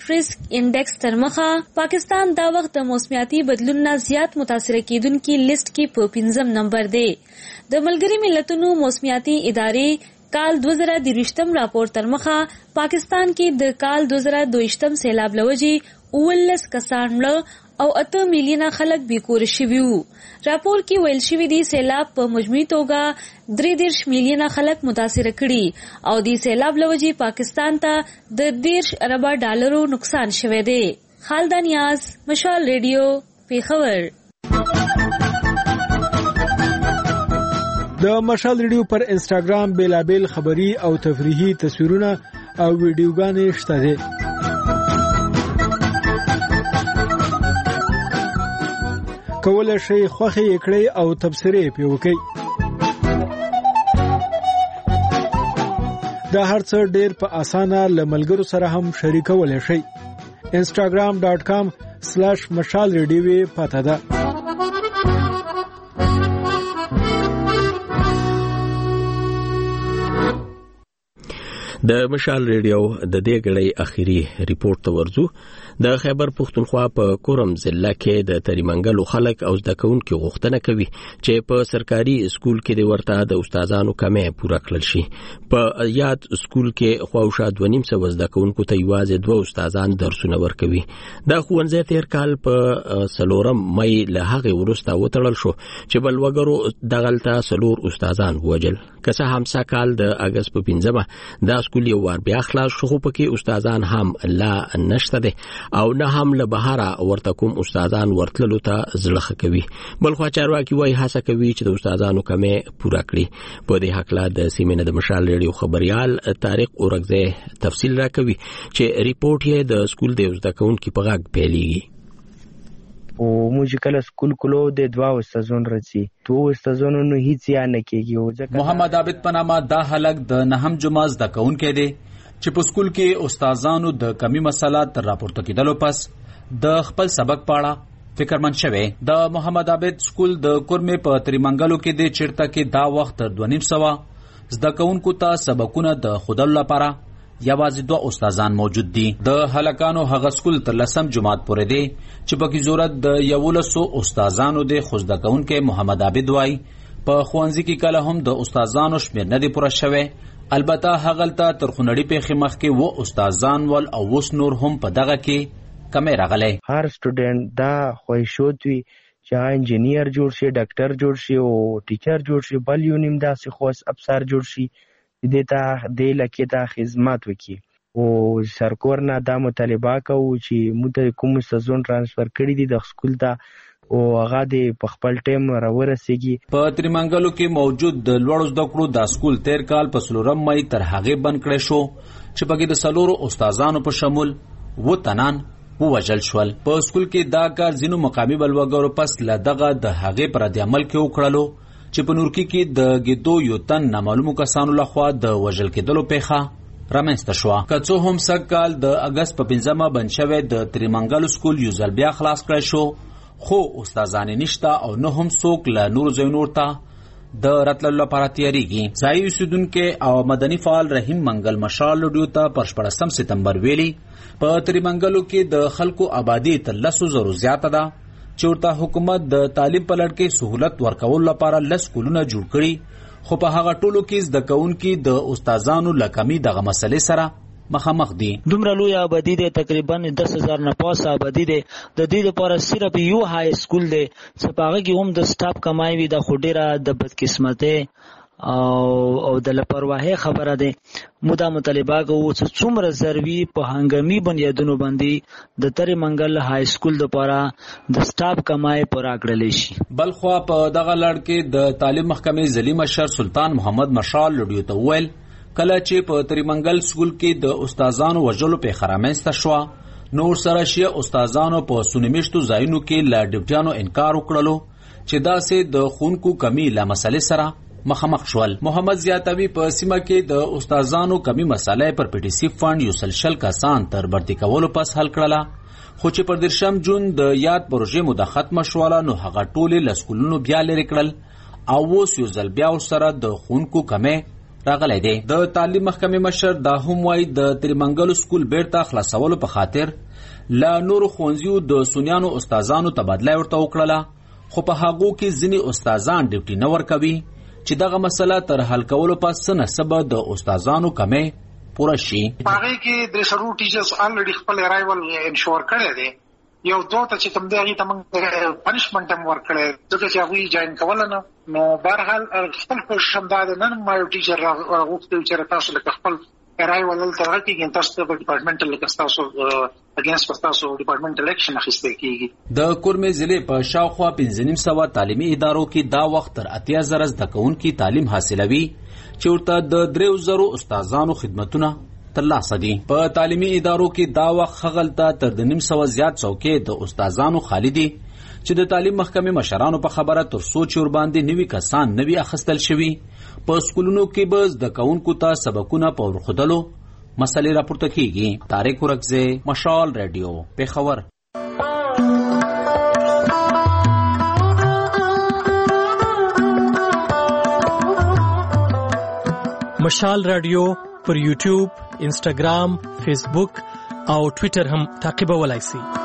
کلایمټ ریسک انډیکس تر مخه پاکستان دا وخت د موسمیاتي بدلون نه زیات متاثر کیدونکي لیست کې په پنځم نمبر دی. د ملګري ملتونو موسمیاتي ادارې کال دو زره دویشتم راپور تر مخه پاکستان کې د کال دو زره دویشتم سیلاب لوجي اولس کسان مړه او اته میلیونه خلک بیکور شوي وو. راپور کې ویل شوي دي سیلاب په مجموعي توګه درې دیرش میلیونه خلک متاثر کړي او د سیلاب لوجي پاکستان ته د دیرش اربه ډالرو نقصان شوی دی. خالد نیاز، مشال ریډیو، پیښور. د مشال ریډیو پر انسټاګرام بیلابیل خبری او تفریحي تصویرونه او ویډیوګانې شته دي. کولای شئ خوښي کړئ او تبصرې پې وکړئ. دا هر څه ډېر په اسانه له ملګرو سره هم شریکولی شئ. انسټاګرام ډاټ کام سلیش مشال ریډیو پته ده. د مشال ریډیو د دې غړي اخیری ریپورت ته ورځو. د خیبر پښتونخوا په کورم ضلع کې د تریمنګلو خلک او زده کوونکو غوښتنه کوي چې په سرکاري اسکول کې د ورته د استادانو کمې پوره کړل شي. په یاد اسکول کې خواوشا دوه نیم سوه زده کوونکو ته یوازې دوه استادان درسونه ورکوي. دا ښوونځی تیر کال په څلورم مې له هغې وروسته وتړل شو چې بل وګړو دغلته څلور استادان ووژل. که څه هم سږ کال د اګست په پنځمه دا اسکول یو وار بیا خلاص شو، خو پکې استادان هم لا نشته دي او نه هم له بهره ورته کوم استادان ورتللو ته زړه کوي. بلخوا چارواکي وایي هڅه کوي چې د استادانو کمې پوره کړي. په دې هکله د سیمې نه د مشال ریډیو خبريال طارق اورګزی تفصیل راکوي چې ریپورت یې د اسکول د زده کوونکو په غږ پیلېږي. او موږ کله سکول کولو د دوا استادون راځي تو استادونو نو هیڅ یا نه کېږي. محمد عابد پنامه دا هلک د نهم جمعه زده کوونکی دی چې په سکول کې استادانو د کمی مسله تر راپورته کېدلو پس د خپل سبق پاړه فکرمند شوی. د محمد عابد سکول د کورمې په تریمنګلو کې دی چیرته کې دا وخت تر دوه نیم سوه زده کوونکو ته سبقونه د خودلو لپاره یوازې دوه استادان موجود دي. د هلکانو هغه سکول تر لسم جماعت پورې دی چې پکې ضرورت د یولسو استادانو دی. خو زده کوونکی محمد عابد وایي په ښوونځي کې کله هم د استادانو شمېر نه دی پوره شوی. البته هغلته تر خونړي پیښې مخکې و استادان ول او اوس نور هم په دغه کې کمې راغلی. هر سټوډنټ دا خواهشوت وي چې انجینیر جوړ شي، ډاکټر جوړ شي او ټیچر جوړ شي، بل یو نیم داسې خاص افسر جوړ شي دې ته دې لکې ته خدمت وکړي. او سرکور نه دا مطالبه کوو چې موږ کوم استادون ترانسفر کړي دي د سکول ته او هغه د په خپل ټیم راورسېږي. په تریمنګلو کې موجود د لوړو زده کړو د سکول تیر کال په څلورم مې تر هغې بند کړی شو چې پکې د څلورو استادانو په شمول اووه تنان ووژل شول. په سکول کې دا کار ځینو مقامي بلوګرو پس له دغه د هغې په رد عمل کې وکړلو چې په نورکي کې د ګیدو یو تن نامعلومو کسانو لخوا د وژل کېدلو پیښه رامنځته شوه. که څه هم سږ کال د اګست په پنځمه بند شوی د تریمنګلو سکول یو ځل بیا خلاص کړی شو، خو استادانې نشته او نه هم څوک له نورو ځایونو ورته د راتللو لپاره تیاریږي. ځایي اوسیدونکي او مدني فعال رحیم منګل مشال ریډیو ته پر شپاړسم سپتمبر ویلي په تریمنګلو کې د خلکو آبادي تر لسو زرو زیاته ده چې ورته حکومت د تعلیم په لړ کې سهولت ورکولو لپاره لس سکولونه جوړ کړي، خو په هغه ټولو کې زده کوونکي د استادانو له کمي دغه مسلې سره مخامخ دي. دومره لوی آبادي دی، تقریبا دس هزار نه پاسه آبادي دی. د دې لپاره صرف یو های سکول دی چې په هغه کې هم د سټاف کمای وي. د خو ډېره د بدقسمتۍ او او د لاپرواهۍ خبره ده. مودا مطالبه کوو چې څومره ضروري په هنګامي بنیادونو باندې د تریمنګل های سکول لپاره د سټاف کمای پوره کړل شي. بلخوا په دغه لړ کې د تعلیم محکمې ځلي مشر سلطان محمد مشال ریډیو ته وویل کله چې په تریمنګل سکول کې د استادانو وژلو پیښه رامنځته شوه نو ورسره شیه استادانو په سونیمیشتو ځایونو کې له ډیوټیانو انکار وکړلو چې داسې د ښوونکو کمی له مسلې سره مخامخ شول. محمد زیاتوي په سیمه کې د استادانو کمی مسلې پر پی ټي سی فند یو سل شل کسان تر برتی کولو پس حل کړله، خو چې پر درشم جون د یاد پروژې موده ختمه شوله نو هغه ټولې له سکولونو بیا لرې کړل او اوس یو ځل بیا ورسره د ښوونکو کمی راغلی دی. د تعلیم محکمې مشر دا هم وایي د تریمنګل سکول بیرته خلاصولو په خاطر له نورو ښوونځیو د سونیانو استادانو تبادله ورته وکړله، خو په هغو کې ځینې استادان ډیوټي نه ورکوي چې دغه مسله تر حل کولو پس څه نسبه د استادانو کمې پوره شي. په هغې کې درې څلور ټیچرز الریډي خپل ارایول انشور کړی دی. یو دوه ته چې کوم دی هغې ته موږ پنشمنټ هم ورکړی ځکه چې هغوی جاین کوله نه. نو بهرحال خپل کوشش هم دا دی، نن ما یو ټیچر راغوښتی چې تاسو لکه خپل ارایول دلته راکېږي، تاسو ته به ډیپارټمنټل لکه ستاسو اګینسټ پر تاسو ډیپارټمنټل اکشن اخیستل کېږي. د کورمې ضلع په شاوخوا پنځه نیم سوه تعلیمي ادارو کې دا وخت تر اتیا زره زده کوونکي تعلیم حاصلوي چې ورته د دریو زرو استادانو خدمتونه ترلاسه دي. په تعلیمي ادارو کې دا وخت هغلته تر د نیم سوه زیات څوکۍ د استادانو خالي دي چې د تعلیم محکمې مشرانو په خبره تر څو چې ورباندې نوي کسان نوي اخیستل شوي، په سکولونو کې به زده کوونکو ته سبقونه په ورښودلو مسلې راپورته کیږي. طارق ورکزی، مشال ریډیو، پېښور. مشال رادیو پر یوټیوب، انسټاګرام، فیسبوک او ټویټر هم تعقیبولای شئ.